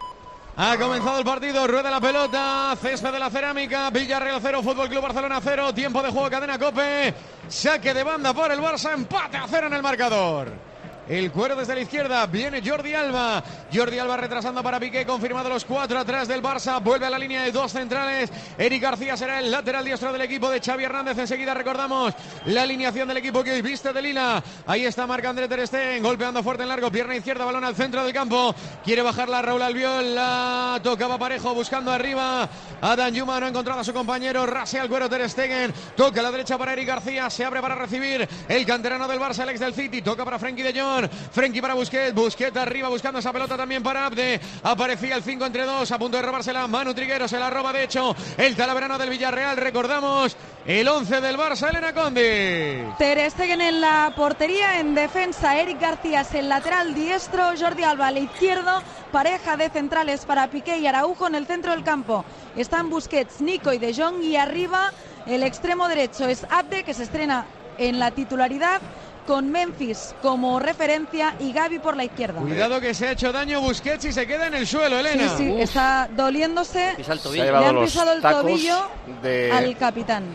Ha comenzado el partido, rueda la pelota, césped de la Cerámica, Villarreal 0, Fútbol Club Barcelona 0, tiempo de juego, cadena COPE, saque de banda por el Barça, empate a 0 en el marcador. El cuero desde la izquierda, viene Jordi Alba. Jordi Alba retrasando para Piqué, confirmado los 4 atrás del Barça. Vuelve a la línea de 2 centrales. Eric García será el lateral diestro del equipo de Xavi Hernández. Enseguida recordamos la alineación del equipo que hoy viste de lila. Ahí está Marc-André ter Stegen, golpeando fuerte en largo, pierna izquierda, balón al centro del campo. Quiere bajarla Raúl Albiol, la tocaba Parejo, buscando arriba a Danjuma, no ha encontrado a su compañero. Rasea al cuero ter Stegen, toca a la derecha para Eric García, se abre para recibir el canterano del Barça, el ex del City, toca para Frenkie de Jong. balón. Frenkie para Busquets. Busquets arriba buscando esa pelota también para Abde. Aparecía el 5 entre 2. A punto de robársela. Manu Trigueros se la roba de hecho. El talaverano del Villarreal. Recordamos el 11 del Barça. Elena Conde.
Ter Stegen en la portería. En defensa Eric García es el lateral diestro. Jordi Alba al izquierdo. Pareja de centrales para Piqué y Araujo en el centro del campo. Están Busquets, Nico y De Jong. Y arriba el extremo derecho es Abde, que se estrena en la titularidad, con Memphis como referencia y Gavi por la izquierda.
Cuidado que se ha hecho daño Busquets y se queda en el suelo, Elena.
Sí, está doliéndose.
Le
han pisado el tobillo al capitán.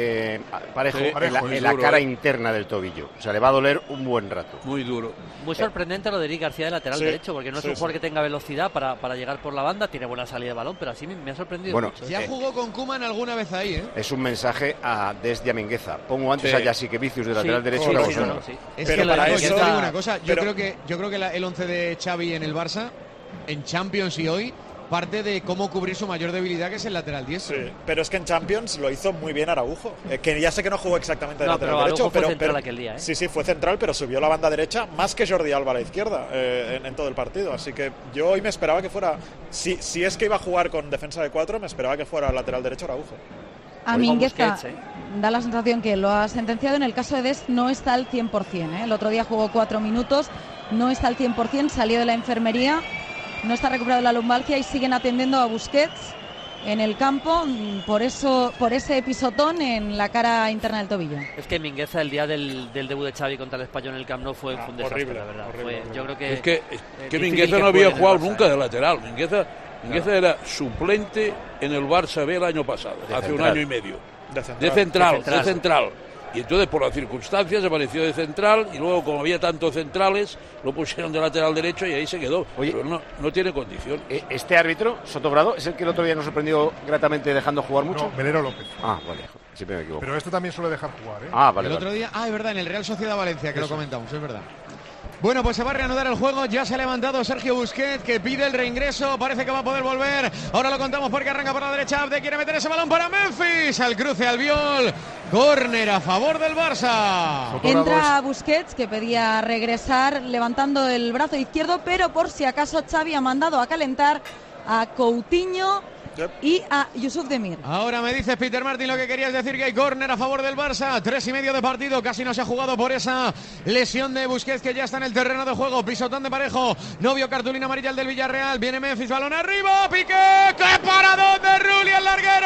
Parejo,
Sí,
en la cara interna del tobillo. O sea, le va a doler un buen rato.
Muy duro.
Muy sorprendente lo de Eric García de lateral
Sí,
derecho, porque no es
sí,
un jugador que tenga velocidad para llegar por la banda, tiene buena salida de balón, pero así me ha sorprendido
Bueno,
mucho.
Ya jugó con Koeman alguna vez ahí, ¿eh?
Es un mensaje a Des de Mingueza. Pongo antes
Sí.
a Jasique Vicius de lateral derecho que a vosotros.
Es
Pero
que
para
yo
eso-
te digo una cosa, yo
pero-
creo que el 11 de Xavi en el Barça, en Champions y hoy, parte de cómo cubrir su mayor debilidad, que es el lateral diestro.
Sí, pero es que en Champions lo hizo muy bien Araujo, que ya sé que no jugó exactamente de
No,
lateral
pero
derecho,
Araujo fue central aquel día, ¿eh?
Sí, fue central, pero subió la banda derecha más que Jordi Alba a la izquierda en todo el partido. Así que yo hoy me esperaba que fuera, si es que iba a jugar con defensa de 4, me esperaba que fuera lateral derecho Araujo.
A Mingueza da la sensación que lo ha sentenciado. En el caso de Dest no está al 100%, ¿eh? El otro día jugó 4 minutos, no está al 100%, salió de la enfermería, no está recuperado de la lumbalgia y siguen atendiendo a Busquets en el campo por ese pisotón en la cara interna del tobillo.
Es que Mingueza el día del debut de Xavi contra el Español en el Camp Nou fue un desastre,
horrible,
la verdad.
horrible.
Yo creo que
Es que
difícil
Mingueza
que
no había
juegue en el
jugado
Barça,
nunca de lateral. Mingueza era suplente en el Barça B el año pasado, hace
central.
un año y medio.
De
central. Y entonces por las circunstancias apareció de central y luego como había tantos centrales lo pusieron de lateral derecho y ahí se quedó.
Oye,
pero no tiene condición.
Este árbitro, Sotobrado, es el que el otro día nos sorprendió gratamente dejando jugar mucho.
No, Melero López.
Ah, vale, siempre me equivoco.
Pero este también suele dejar jugar, ¿eh?
Ah, vale.
El otro día, es verdad, en el Real Sociedad Valencia, que lo comentamos, es verdad. Bueno, pues se va a reanudar el juego. Ya se ha levantado Sergio Busquets, que pide el reingreso. Parece que va a poder volver. Ahora lo contamos porque arranca por la derecha. Abde quiere meter ese balón para Memphis. Al cruce, al viol. Córner a favor del Barça.
Entra Busquets, que pedía regresar levantando el brazo izquierdo, pero por si acaso Xavi ha mandado a calentar a Coutinho y a Yusuf Demir.
Ahora me dices, Peter Martin, lo que querías decir, que hay córner a favor del Barça. 3,5 de partido, casi no se ha jugado por esa lesión de Busquets, que ya está en el terreno de juego. Pisotón de Parejo, novio cartulina amarilla el del Villarreal. Viene Memphis, balón arriba, Piqué. ¡Qué paradón de Rulli, el larguero!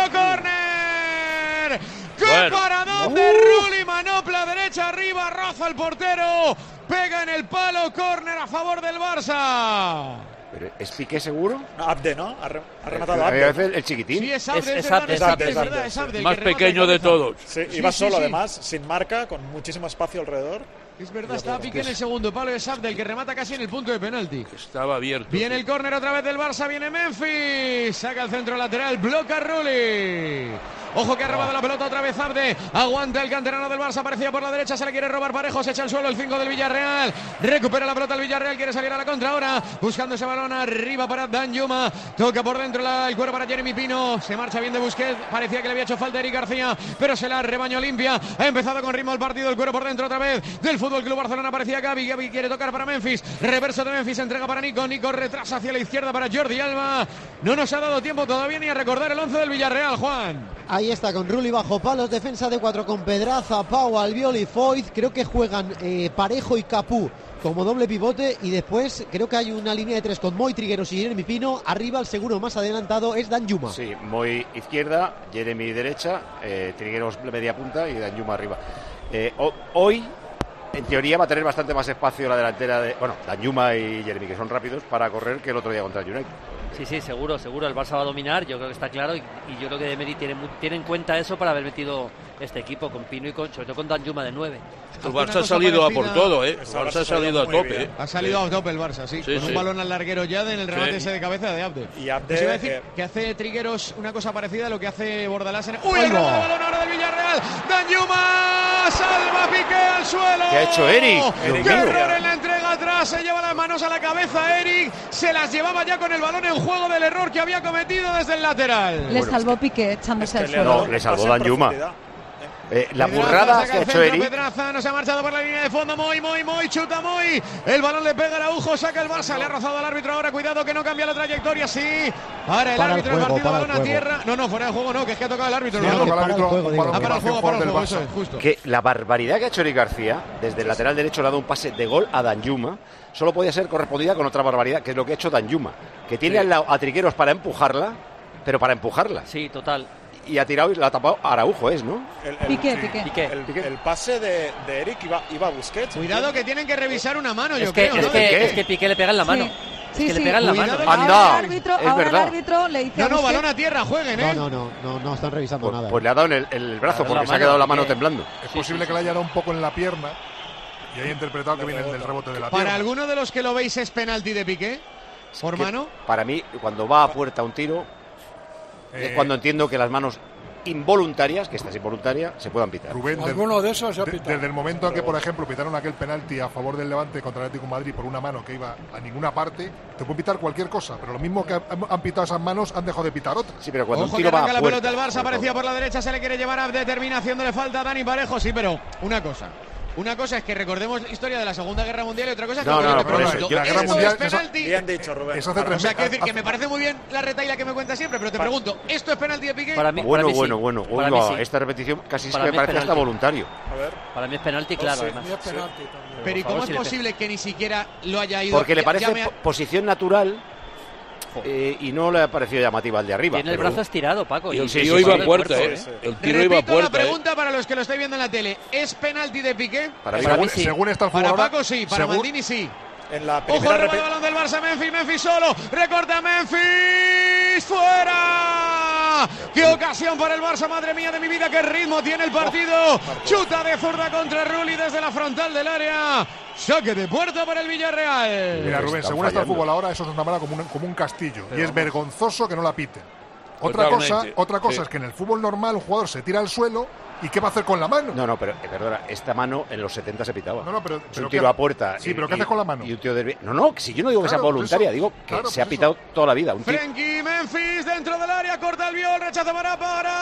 ¡Córner! ¡Qué paradón de Rulli! Manopla derecha arriba, raza el portero. Pega en el palo, córner a favor del Barça.
¿Pero es Piqué seguro?
Abde, ¿no? Ha rematado
A
Abde.
veces el chiquitín.
Sí, es Abde,
Es
es
Abde,
verdad, es Abde.
Más pequeño de todos.
Sí,
Sí,
iba
sí,
solo
sí.
además, sin marca, con muchísimo espacio alrededor.
Es verdad, estaba Piqué en el segundo palo, es Abde el que remata casi en el punto de penalti.
Estaba abierto.
Viene el córner otra vez del Barça, viene Memphis, saca el centro lateral, bloca Rulli. Ojo que ha robado la pelota otra vez Abde, aguanta el canterano del Barça, aparecía por la derecha, se la quiere robar Parejo, se echa al suelo el 5 del Villarreal, recupera la pelota el Villarreal, quiere salir a la contra ahora, buscando ese balón arriba para Danjuma, toca por dentro el cuero para Jeremy Pino, se marcha bien de Busquets, parecía que le había hecho falta a Eric García, pero se la rebañó limpia, ha empezado con ritmo el partido, el cuero por dentro otra vez del Fútbol Club Barcelona, aparecía Gavi, Gavi quiere tocar para Memphis, reverso de Memphis, entrega para Nico, Nico retrasa hacia la izquierda para Jordi Alba, no nos ha dado tiempo todavía ni a recordar el 11 del Villarreal, Juan.
Ahí está, con Rulli bajo palos, defensa de 4 con Pedraza, Pau, Albiol y Foyth. Creo que juegan Parejo y Capú como doble pivote, y después creo que hay una línea de 3 con Moi, Trigueros y Jeremy Pino. Arriba el seguro más adelantado es Danjuma.
Sí, Moi izquierda, Jeremy derecha, Trigueros media punta y Danjuma arriba. Hoy, en teoría, va a tener bastante más espacio la delantera de... Bueno, Danjuma y Jeremy, que son rápidos para correr, que el otro día contra el United.
Sí, seguro. El Barça va a dominar, yo creo que está claro, y yo creo que Emery tiene en cuenta eso para haber metido este equipo con Pino y sobre todo con Danjuma de 9.
El Barça ha salido a por todo, ¿eh? El Barça ha salido a tope.
Ha salido a tope el Barça, sí. Con un balón al larguero ya en el remate ese de cabeza de Abde.
Y Abde,
Pues iba a decir que hace Trigueros una cosa parecida a lo que hace Bordalás en... ¡Uy, el robo de balón ahora del Villarreal! ¡Danjuma! ¡Salva Piqué al suelo!
¿Qué ha hecho Eric?
¡Qué error en la entrega atrás! Se lleva las manos a la cabeza Eric. Se las llevaba ya con el balón en juego del error que había cometido desde el lateral.
Le salvó Piqué echándose al suelo.
No, le salvó Danjuma. La burrada que ha hecho Eric.
Pedraza no se ha marchado por la línea de fondo. Moy, chuta Moy. El balón le pega a Araujo, saca el Barça. Le ha rozado al árbitro ahora. Cuidado que no cambia la trayectoria. Sí. Para el árbitro el partido, balón a tierra. No, fuera de juego no, que es que ha tocado el árbitro.
Para el juego,
eso es, justo.
Que la barbaridad que ha hecho Eric García, desde el lateral derecho le ha dado un pase de gol a Danjuma, solo podía ser correspondida con otra barbaridad, que es lo que ha hecho Danjuma, que tiene al lado a Trigueros para empujarla, pero para empujarla.
Sí, total.
Y ha tirado y la ha tapado Araujo, ¿no?
Piqué.
El pase de Eric iba a Busquets.
Cuidado que tienen que revisar una mano,
es que Piqué le pega en la mano.
Sí,
le pegan la mano.
Anda,
ahora el árbitro le dice
no, balón a tierra, jueguen,
No están revisando nada.
Pues le ha dado en el brazo porque se ha quedado la mano temblando.
Es posible que le haya dado un poco en la pierna y haya interpretado que viene del rebote de la pierna.
¿Para alguno de los que lo veis es penalti de Piqué? ¿Por mano?
Para mí, cuando va a puerta un tiro, es cuando entiendo que las manos involuntarias, que esta es involuntaria, se puedan pitar.
Rubén, alguno de esos
desde el momento en que, por ejemplo, pitaron aquel penalti a favor del Levante contra el Atlético de Madrid por una mano que iba a ninguna parte, te pueden pitar cualquier cosa, pero lo mismo que han pitado esas manos han dejado de pitar otras.
Sí, pero cuando
ojo
un tiro
que arranca
va a
la
puerta,
pelota del Barça, aparecía por la derecha, se le quiere llevar a determinación, le falta a Dani Parejo, sí, pero una cosa es que recordemos la historia de la Segunda Guerra Mundial y otra cosa es que
la Guerra Mundial
es penalti.
Bien dicho, Rubén.
Eso hace 3
o sea, quiero decir que me parece muy bien la retaila que me cuenta siempre, pero te pregunto, ¿esto es penalti de Piqué?
Para mí,
bueno.
Sí.
Esta repetición casi es que me parece hasta voluntario.
A ver.
Para mí es penalti, claro.
Sí,
Además.
es penalti también.
Pero ¿y cómo es posible que ni siquiera lo haya ido?
Porque le parece posición natural y no le ha parecido llamativa al de arriba.
Tiene el brazo estirado, Paco.
Y el tiro iba a puerta, El tiro iba a puerta.
La pregunta para los que lo estáis viendo en la tele, ¿es penalti de Piqué?
Para
mí
sí.
Según está el
para
jugador,
Paco sí, para Maldini sí.
En la
Ojo, el balón del Barça, Memphis solo, recorta Memphis, fuera. ¡Qué ocasión para el Barça, madre mía de mi vida, qué ritmo tiene el partido! Chuta de zurda contra Rulli desde la frontal del área. Saque de puerta para el Villarreal.
Mira, Rubén, según está el fútbol ahora, eso es una mala como un castillo. Y es vergonzoso que no la piten. Otra cosa es que en el fútbol normal un jugador se tira al suelo y ¿qué va a hacer con la mano?
No, pero perdona, esta mano en los 70 se pitaba.
Pero
un tiro a puerta.
Sí, pero ¿qué haces con la mano?
Y un tío si yo no digo que sea voluntaria, digo que se ha pitado toda la vida.
Frenkie Memphis dentro del área, corta el viol, rechaza para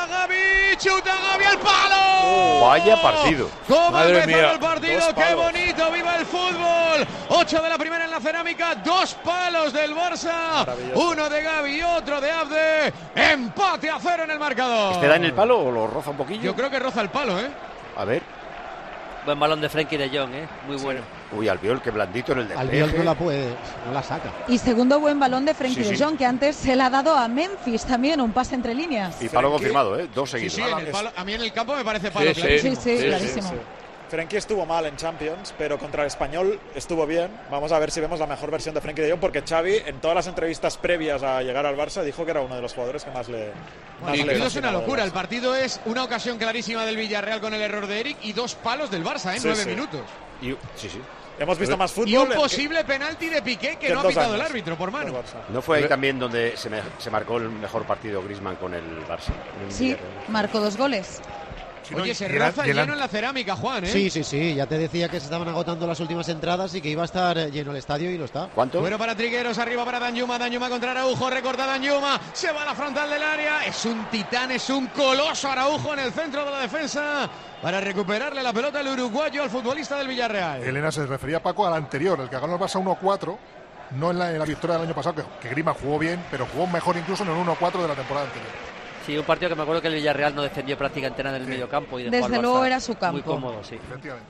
Gavi, chuta Gavi al palo.
Vaya partido.
¿Cómo ha empezado el partido? ¡Qué bonito! ¡Viva el fútbol! 8 de la primera en la cerámica, 2 palos del Barça, uno de Gavi y otro de Abde. Empate a 0 en el marcador.
¿Este da en el palo o lo roza un poquillo?
Yo creo que roza el palo,
A ver.
Buen balón de Frenkie de Jong, muy bueno.
Uy, Albiol, qué blandito en el despeje.
Albiol no la saca.
Y segundo buen balón de Frenkie de Jong, que antes se le ha dado a Memphis también, un pase entre líneas.
Y palo confirmado, 2 seguidos.
Sí, a mí en el campo me parece palo.
Sí, clarísimo.
Frenkie estuvo mal en Champions, pero contra el Español estuvo bien. Vamos a ver si vemos la mejor versión de Frenkie de Jong, porque Xavi, en todas las entrevistas previas a llegar al Barça, dijo que era uno de los jugadores que más le...
el partido es una locura. El partido es una ocasión clarísima del Villarreal con el error de Eric y 2 palos del Barça, 9 minutos.
Sí.
Hemos visto más fútbol.
Y un posible penalti de Piqué que no ha pitado el árbitro por mano.
¿No fue ahí también donde se marcó el mejor partido Griezmann con el Barça?
Sí, marcó 2 goles.
Oye, se roza lleno en la cerámica, Juan,
Sí, ya te decía que se estaban agotando las últimas entradas y que iba a estar lleno el estadio y lo está.
¿Cuánto?
Bueno para Trigueros, arriba para Danjuma contra Araujo, recorta Danjuma, se va a la frontal del área, es un titán, es un coloso Araujo en el centro de la defensa para recuperarle la pelota el uruguayo al futbolista del Villarreal.
Elena se refería, Paco, al anterior, el que ganó el Barça 1-4, no en la victoria del año pasado, que Griezmann jugó bien, pero jugó mejor incluso en el 1-4 de la temporada anterior.
Sí, un partido que me acuerdo que el Villarreal no defendió prácticamente nada en el medio campo. Y
desde luego era su campo.
Muy cómodo, sí.
Efectivamente.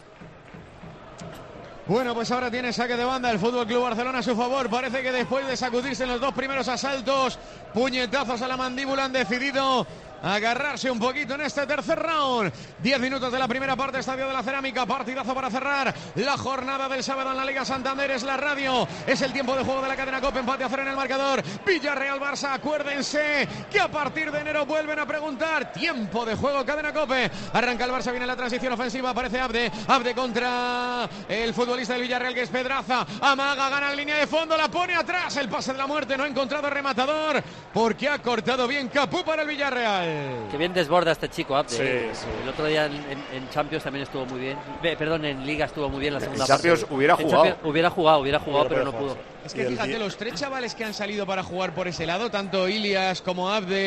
Bueno, pues ahora tiene saque de banda el Fútbol Club Barcelona a su favor. Parece que después de sacudirse en los 2 primeros asaltos, puñetazos a la mandíbula, han decidido agarrarse un poquito en este tercer round. 10 minutos de la primera parte, Estadio de la Cerámica, partidazo para cerrar la jornada del sábado en la Liga Santander. Es la radio, es el tiempo de juego de la cadena COPE, empate a 0 en el marcador. Villarreal Barça, acuérdense que a partir de enero vuelven a preguntar. Tiempo de juego, cadena COPE. Arranca el Barça, viene la transición ofensiva, aparece Abde contra el futbolista del Villarreal que es Pedraza. Amaga, gana en línea de fondo, la pone atrás, el pase de la muerte, no ha encontrado rematador porque ha cortado bien Capú para el Villarreal.
Que bien desborda este chico, Abde.
Sí.
El otro día en Champions también estuvo muy bien. Perdón, en Liga estuvo muy bien la segunda
parte. En Champions hubiera jugado,
pero no pudo.
Es que fíjate, los 3 chavales que han salido para jugar por ese lado, tanto Ilias como Abde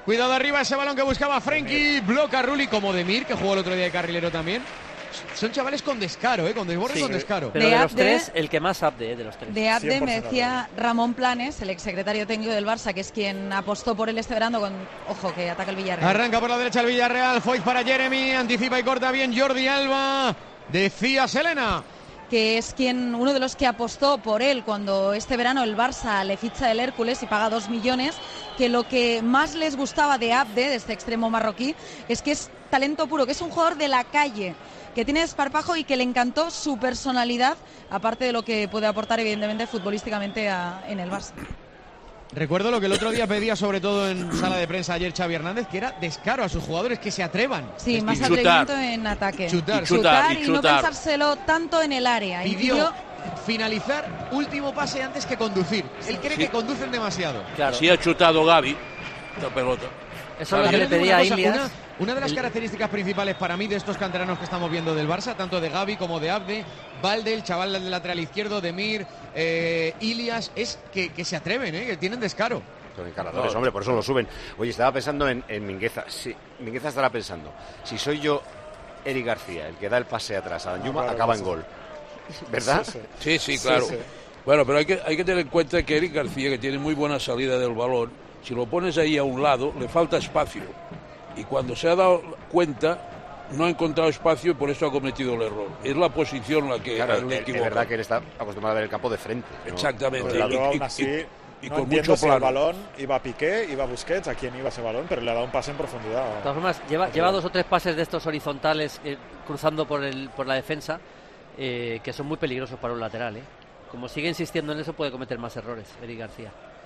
Cuidado arriba ese balón que buscaba Frenkie. Bloca a Rulli como Demir, que jugó el otro día de carrilero también. Son chavales con descaro, con desborde, con descaro.
Pero de los tres, el que más Abde, de los tres.
De Abde me decía Ramón Planes, el exsecretario técnico del Barça, que es quien apostó por él este verano con, ojo, que ataca el Villarreal.
Arranca por la derecha el Villarreal, Foyt para Jeremy, anticipa y corta bien Jordi Alba. Decía Selena.
Que es uno de los que apostó por él cuando este verano el Barça le ficha el Hércules y paga 2 millones, que lo que más les gustaba de Abde, de este extremo marroquí, es que es talento puro, que es un jugador de la calle, que tiene desparpajo y que le encantó su personalidad, aparte de lo que puede aportar evidentemente futbolísticamente en el Barça.
Recuerdo lo que el otro día pedía, sobre todo en sala de prensa ayer Xavi Hernández, que era descaro a sus jugadores, que se atrevan.
Sí, más atrevimiento en ataque.
Chutar
y no pensárselo tanto en el área.
Pidió finalizar último pase antes que conducir. Él cree que conducen demasiado.
Claro. Sí ha chutado Gavi la pelota.
Eso es lo que le pedía a Ilias.
Una de las características principales para mí de estos canteranos que estamos viendo del Barça, tanto de Gavi como de Abde, Valde, el chaval del lateral izquierdo, Demir, Ilias, es que se atreven, que tienen descaro.
Son encaradores, hombre, por eso lo suben. Oye, estaba pensando en Mingueza. Sí, Mingueza estará pensando, si soy yo Eric García, el que da el pase atrás a Danjuma, acaba en gol. ¿Verdad?
Sí, claro. Sí. Bueno, pero hay que tener en cuenta que Eric García, que tiene muy buena salida del balón, si lo pones ahí a un lado, le falta espacio. Y cuando se ha dado cuenta, no ha encontrado espacio y por eso ha cometido el error. Es la posición la que le equivoca.
Es verdad que él está acostumbrado a ver el campo de frente, ¿no?
Exactamente.
Pero aún así,
y
no
con
entiendo
mucho
si
plano.
el balón iba a Piqué, iba a Busquets, a quién iba ese balón, pero le ha dado un pase en profundidad.
De todas formas, lleva 2 o 3 pases de estos horizontales cruzando por la defensa, que son muy peligrosos para un lateral. Como sigue insistiendo en eso, puede cometer más errores Eric García.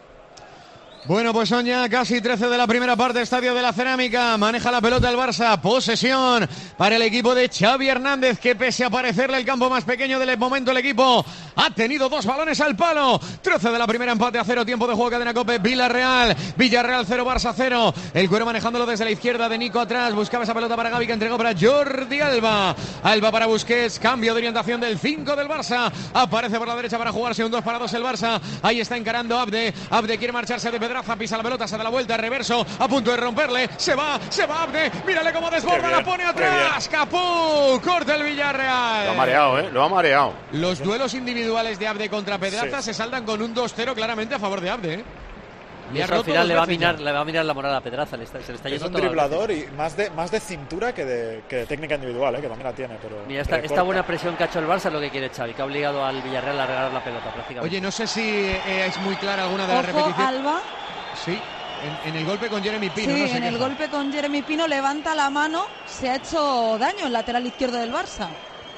Bueno, pues son ya casi 13 de la primera parte, Estadio de la Cerámica. Maneja la pelota el Barça. Posesión para el equipo de Xavi Hernández, que pese a parecerle el campo más pequeño del momento, el equipo ha tenido 2 balones al palo. 13 de la primera, empate a 0, tiempo de juego, Cadena COPE. Villarreal 0, Barça 0. El Cuero manejándolo desde la izquierda de Nico atrás. Buscaba esa pelota para Gavi, que entregó para Jordi Alba. Alba para Busquets. Cambio de orientación del 5 del Barça. Aparece por la derecha para jugarse un 2-2 el Barça. Ahí está encarando Abde. Abde quiere marcharse de Pedraza. Pisa la pelota, se da la vuelta, reverso, a punto de romperle, se va Abde, mírale cómo desborda, la pone atrás, Capú, corta el Villarreal.
Lo ha mareado.
Los duelos individuales de Abde contra Pedraza se saldan con un 2-0 claramente a favor de Abde.
Y eso al final le va a mirar la moral a Pedraza, se le está yendo
todo. Es un driblador y más de cintura que de técnica individual, que también la tiene. Pero
mira, esta buena presión que ha hecho el Barça es lo que quiere Xavi, que ha obligado al Villarreal a regalar la pelota prácticamente.
Oye, no sé si es muy clara alguna de las repeticiones.
Alba.
Sí, en el golpe con Jeremy Pino.
Sí,
no sé
en el golpe con Jeremy Pino levanta la mano, se ha hecho daño el lateral izquierdo del Barça.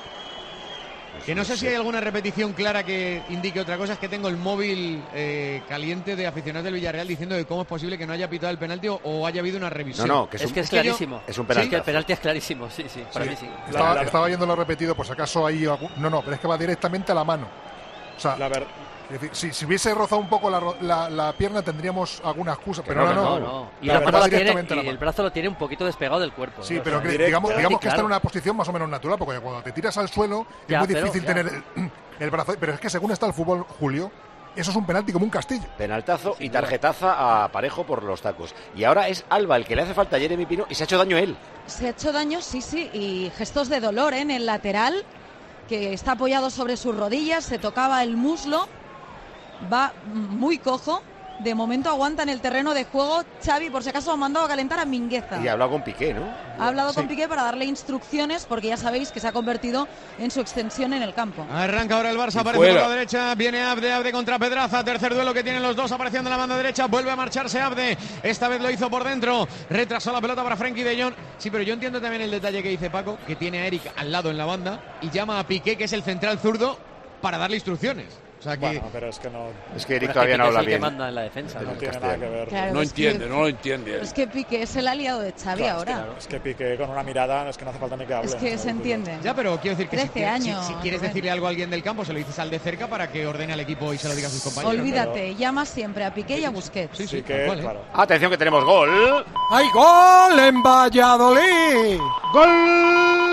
Que no sé si hay alguna repetición clara que indique otra cosa, es que tengo el móvil caliente de aficionados del Villarreal diciendo que cómo es posible que no haya pitado el penalti o haya habido una revisión.
No, que
es clarísimo.
Es un penalti.
Es que el penalti es clarísimo, sí, para mí sí.
Estaba yéndolo repetido, pues acaso ahí... No, pero es que va directamente a la mano. O sea, es decir, si hubiese rozado un poco la pierna tendríamos alguna excusa, pero no.
Y el brazo lo tiene un poquito despegado del cuerpo.
Sí, pero digamos que está en una posición más o menos natural, porque cuando te tiras al suelo es muy difícil tener el brazo. Pero es que según está el fútbol, Julio, eso es un penalti como un castillo.
Penaltazo y tarjetaza a Parejo por los tacos. Y ahora es Alba el que le hace falta a Jeremy Pino y se ha hecho daño él.
Se ha hecho daño, sí, y gestos de dolor en el lateral, que está apoyado sobre sus rodillas, se tocaba el muslo. Va muy cojo. De momento aguanta en el terreno de juego. Xavi, por si acaso, ha mandado a calentar a Mingueza.
Y ha hablado con Piqué, ¿no?
Ha hablado con Piqué para darle instrucciones, porque ya sabéis que se ha convertido en su extensión en el campo.
Arranca ahora el Barça, aparece por la derecha. Viene Abde contra Pedraza. Tercer duelo que tienen los dos apareciendo en la banda derecha. Vuelve a marcharse Abde. Esta vez lo hizo por dentro. Retrasó la pelota para Frenkie de Jong. Sí, pero yo entiendo también el detalle que dice Paco, que tiene a Eric al lado en la banda y llama a Piqué, que es el central zurdo, para darle instrucciones. O sea que...
Bueno, pero es que no...
Es que Eric todavía no habla bien.
Es el que manda en la defensa.
No tiene nada que ver.
Claro,
no lo entiende.
Es que Piqué es el aliado de Xavi ahora.
Es que Piqué con una mirada es que no hace falta ni que hable.
Es que se entiende.
Ya, pero quiero decir que
13 años,
si quieres decirle algo a alguien del campo, se lo dices al de cerca para que ordene al equipo y se lo diga a sus compañeros.
Olvídate, llama siempre a Piqué y a Busquets.
Sí,
Piqué, claro.
Atención que tenemos gol.
¡Hay gol en Valladolid!
¡Gol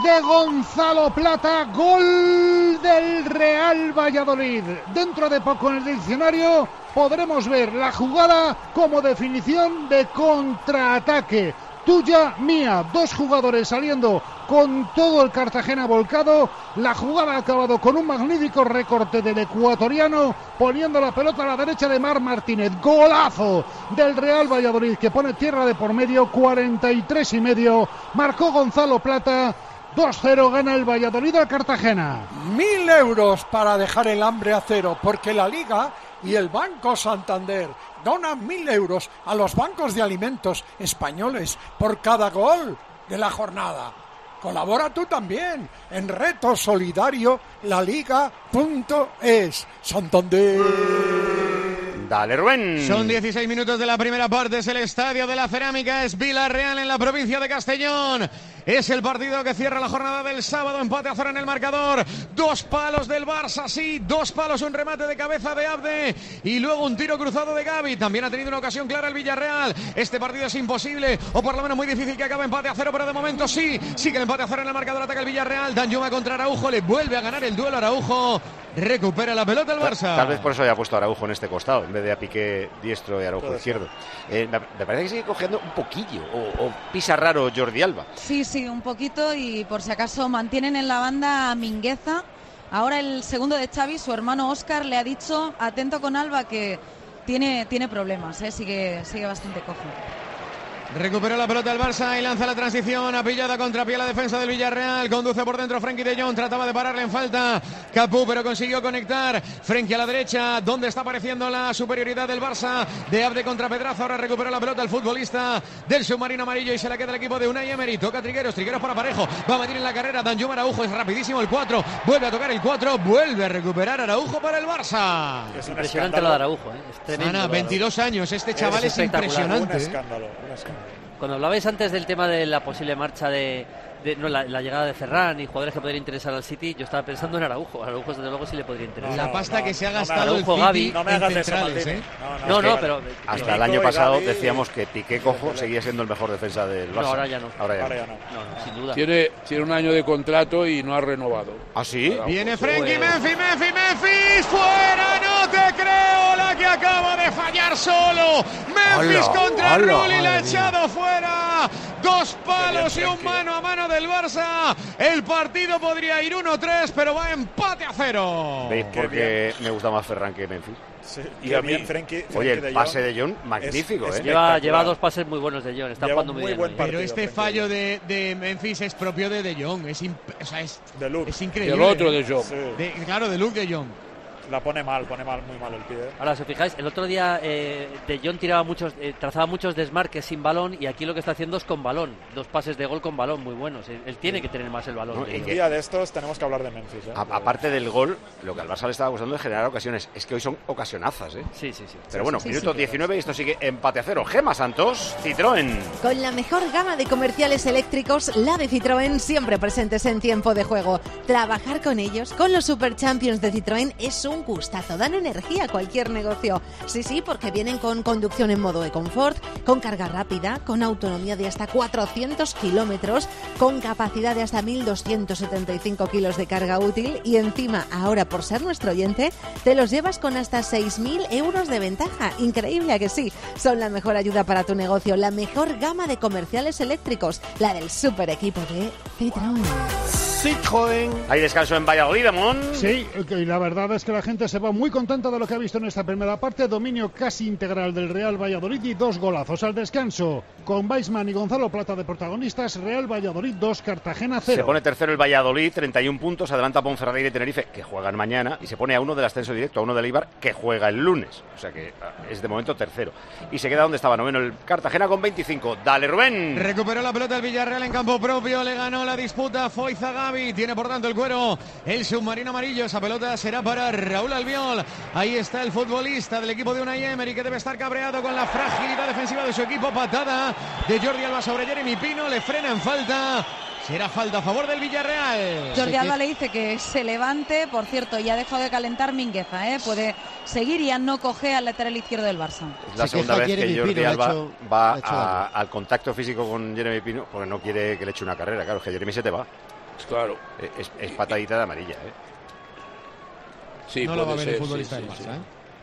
de Gonzalo Plata, gol del Real Valladolid. Dentro de poco en el diccionario podremos ver la jugada como definición de contraataque. Tuya, mía, dos jugadores saliendo con todo el Cartagena volcado. La jugada ha acabado con un magnífico recorte del ecuatoriano, poniendo la pelota a la derecha de Marc Martínez. Golazo del Real Valladolid que pone tierra de por medio, 43,5. Marcó Gonzalo Plata. 2-0 gana el Valladolid al Cartagena.
1.000 euros para dejar el hambre a cero, porque la Liga y el Banco Santander donan 1.000 euros a los bancos de alimentos españoles por cada gol de la jornada. Colabora tú también en Reto Solidario laliga.es. Santander.
Dale, Rubén.
Son 16 minutos de la primera parte. Es el Estadio de la Cerámica. Es Villarreal en la provincia de Castellón. Es el partido que cierra la jornada del sábado. Empate a 0 en el marcador. 2 palos del Barça, sí. 2 palos, un remate de cabeza de Abde. Y luego un tiro cruzado de Gavi. También ha tenido una ocasión clara el Villarreal. Este partido es imposible, o por lo menos muy difícil que acabe empate a 0, pero de momento sí. Sí que el empate a 0 en el marcador. Ataca el Villarreal. Danjuma contra Araujo. Le vuelve a ganar el duelo Araujo. Recupera la pelota el Barça.
Tal vez por eso haya puesto a Araujo en este costado, en vez de a Piqué diestro y Araujo izquierdo. Me parece que sigue cogiendo un poquillo, o pisa raro Jordi Alba.
Sí, un poquito, y por si acaso mantienen en la banda a Mingueza. Ahora el segundo de Xavi, su hermano Óscar, le ha dicho, atento con Alba, que tiene problemas, sigue bastante cojo.
Recupera la pelota el Barça y lanza la transición. Ha pillado a contrapié la defensa del Villarreal. Conduce por dentro Frenkie de Jong. Trataba de pararle en falta Capú, pero consiguió conectar. Frenkie a la derecha, donde está apareciendo la superioridad del Barça. De Abde contra Pedraza. Ahora recupera la pelota el futbolista del submarino amarillo y se la queda el equipo de Unai Emery. Toca Trigueros para Parejo. Va a meter en la carrera Danjuma Araujo. Es rapidísimo el 4. Vuelve a tocar el 4. Vuelve a recuperar Araujo para el Barça.
Es impresionante lo de Araujo. Es tremendo.
Ana, 22 años. Este chaval es impresionante.
Un escándalo.
Cuando hablabais antes del tema de la posible marcha la llegada de Ferran y jugadores que podrían interesar al City, yo estaba pensando en Araujo. Araujo desde luego sí le podría interesar.
La pasta que se ha gastado
Araujo,
el City
no me hagas
en centrales,
eso,
No, pero
hasta el año pasado decíamos que Piqué cojo seguía siendo el mejor defensa del Barça.
No, ahora ya no.
No,
sin duda.
Tiene un año de contrato y no ha renovado.
¿Ah, sí?
Viene Frenkie, Memphis, fuera, no te creo, la que acaba de fallar solo. Memphis contra Rulli, la ha echado fuera. 2 palos y un mano a mano del Barça. El partido podría ir 1-3, pero va empate a 0.
¿Veis por qué me gusta más Ferran que Memphis?
Sí, y a mí Frenkie
Oye, el pase de Jong, magnífico,
Lleva 2 pases muy buenos de Jong, está jugando muy bien.
Buen partido,
pero este fallo de Memphis es propio de Jong, es increíble.
El otro de Jong.
Sí.
De Luke de Jong.
La pone mal, muy mal el pie.
Ahora, si os fijáis, el otro día De Jong trazaba muchos desmarques sin balón, y aquí lo que está haciendo es con balón. 2 pases de gol con balón muy buenos. Él tiene que tener más el balón.
Un día de estos tenemos que hablar de Memphis.
Aparte del gol, lo que al Barça le estaba gustando es generar ocasiones. Es que hoy son ocasionazas,
Sí.
Pero bueno, minuto 19 y esto sigue empate a 0. Gemma Santos, Citroën.
Con la mejor gama de comerciales eléctricos, la de Citroën, siempre presentes en tiempo de juego. Trabajar con ellos, con los Super Champions de Citroën, es un gustazo. Dan energía a cualquier negocio. Sí, porque vienen con conducción en modo de confort, con carga rápida, con autonomía de hasta 400 kilómetros, con capacidad de hasta 1.275 kilos de carga útil, y encima, ahora por ser nuestro oyente, te los llevas con hasta 6.000 euros de ventaja. Increíble, ¿a que sí? Son la mejor ayuda para tu negocio, la mejor gama de comerciales eléctricos, la del super equipo de Citroën.
Hay descanso en Valladolid, Amón.
Sí, y la verdad es que la gente se va muy contenta de lo que ha visto en esta primera parte. Dominio casi integral del Real Valladolid y 2 golazos al descanso. Con Weisman y Gonzalo Plata de protagonistas, Real Valladolid 2, Cartagena 0.
Se pone tercero el Valladolid, 31 puntos. Adelanta Ponferradina y Tenerife, que juegan mañana. Y se pone a 1 del ascenso directo, a 1 del Eibar, que juega el lunes. O sea que es de momento tercero. Y se queda donde estaba, noveno el Cartagena con 25. Dale, Rubén.
Recuperó la pelota el Villarreal en campo propio. Le ganó la disputa Foiza Gavi. Tiene por tanto el cuero el submarino amarillo. Esa pelota será para Raúl Albiol. Ahí está el futbolista del equipo de Unai Emery, que debe estar cabreado con la fragilidad defensiva de su equipo. Patada de Jordi Alba sobre Jeremy Pino. Le frena en falta. Será falta a favor del Villarreal.
Jordi Alba le dice que se levante. Por cierto, ya ha dejado de calentar Mingueza. Puede seguir y ya no coge al lateral izquierdo del Barça.
Es la segunda vez que Jordi Alba va al contacto físico con Jeremy Pino, porque no quiere que le eche una carrera. Claro, es que Jeremy se te va.
Claro.
Es patadita de amarilla, ¿eh?
Sí,
no lo va a ver el futbolista del Barça, ¿eh?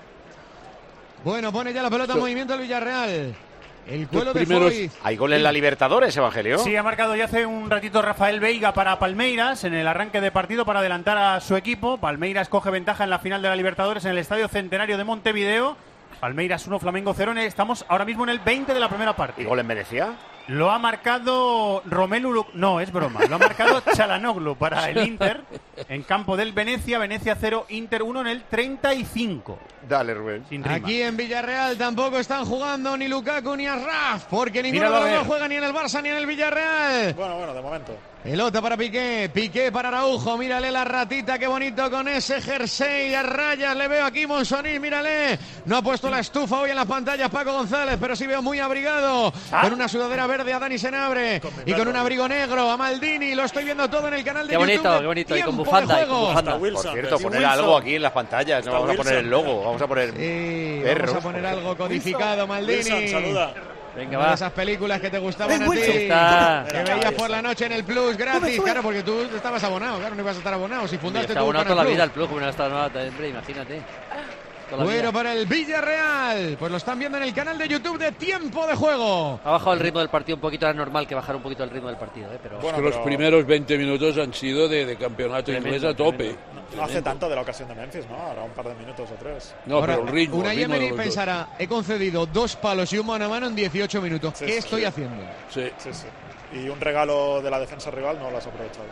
Bueno, pone ya la pelota en movimiento el Villarreal. El cuelo de Foy.
Hay gol en la Libertadores, Evangelio.
Sí, ha marcado ya hace un ratito Rafael Veiga para Palmeiras en el arranque de partido para adelantar a su equipo. Palmeiras coge ventaja en la final de la Libertadores en el Estadio Centenario de Montevideo. Palmeiras 1, Flamengo 0. Estamos ahora mismo en el 20 de la primera parte.
¿Y gol en Venecia?
Lo ha marcado Romelu... No, es broma. Lo ha marcado Çalhanoğlu para el Inter en campo del Venecia. Venecia 0, Inter 1 en el 35.
Dale, Rubén.
Aquí en Villarreal tampoco están jugando ni Lukaku ni Asraf, porque ninguno de los dos juega ni en el Barça ni en el Villarreal.
Bueno, de momento.
Pelota para Piqué, Piqué para Araujo, mírale la ratita, qué bonito con ese jersey a rayas, le veo aquí Monzonil, mírale, no ha puesto la estufa hoy en las pantallas Paco González, pero sí veo muy abrigado, con una sudadera verde a Dani Senabre y con un abrigo negro a Maldini, lo estoy viendo todo en el canal de YouTube.
Qué bonito, y con bufanda,
Por cierto, poner algo aquí en las pantallas, no vamos a poner el logo, vamos a poner perros.
Vamos a poner algo codificado, Maldini.
Wilson, saluda.
Venga, va. Esas películas que te gustaban a ti, que veías por la noche en el Plus gratis, claro, porque tú estabas abonado, claro, no ibas a estar abonado. Si fundaste
tú abonado toda la vida el Plus, como no está abonado, hombre, imagínate.
Bueno, para el Villarreal, pues lo están viendo en el canal de YouTube de Tiempo de Juego.
Ha bajado el ritmo del partido un poquito, era normal que bajara un poquito el ritmo del partido, pero...
Bueno, los primeros 20 minutos han sido de campeonato inglés a tope.
No hace tanto de la ocasión de Memphis, ¿no? Ahora un par de minutos o 3.
No, ahora, pero el ritmo.
Unai Emery pensará, he concedido 2 palos y un mano a mano en 18 minutos. ¿Qué estoy haciendo?
Sí.
Y un regalo de la defensa rival no lo has aprovechado.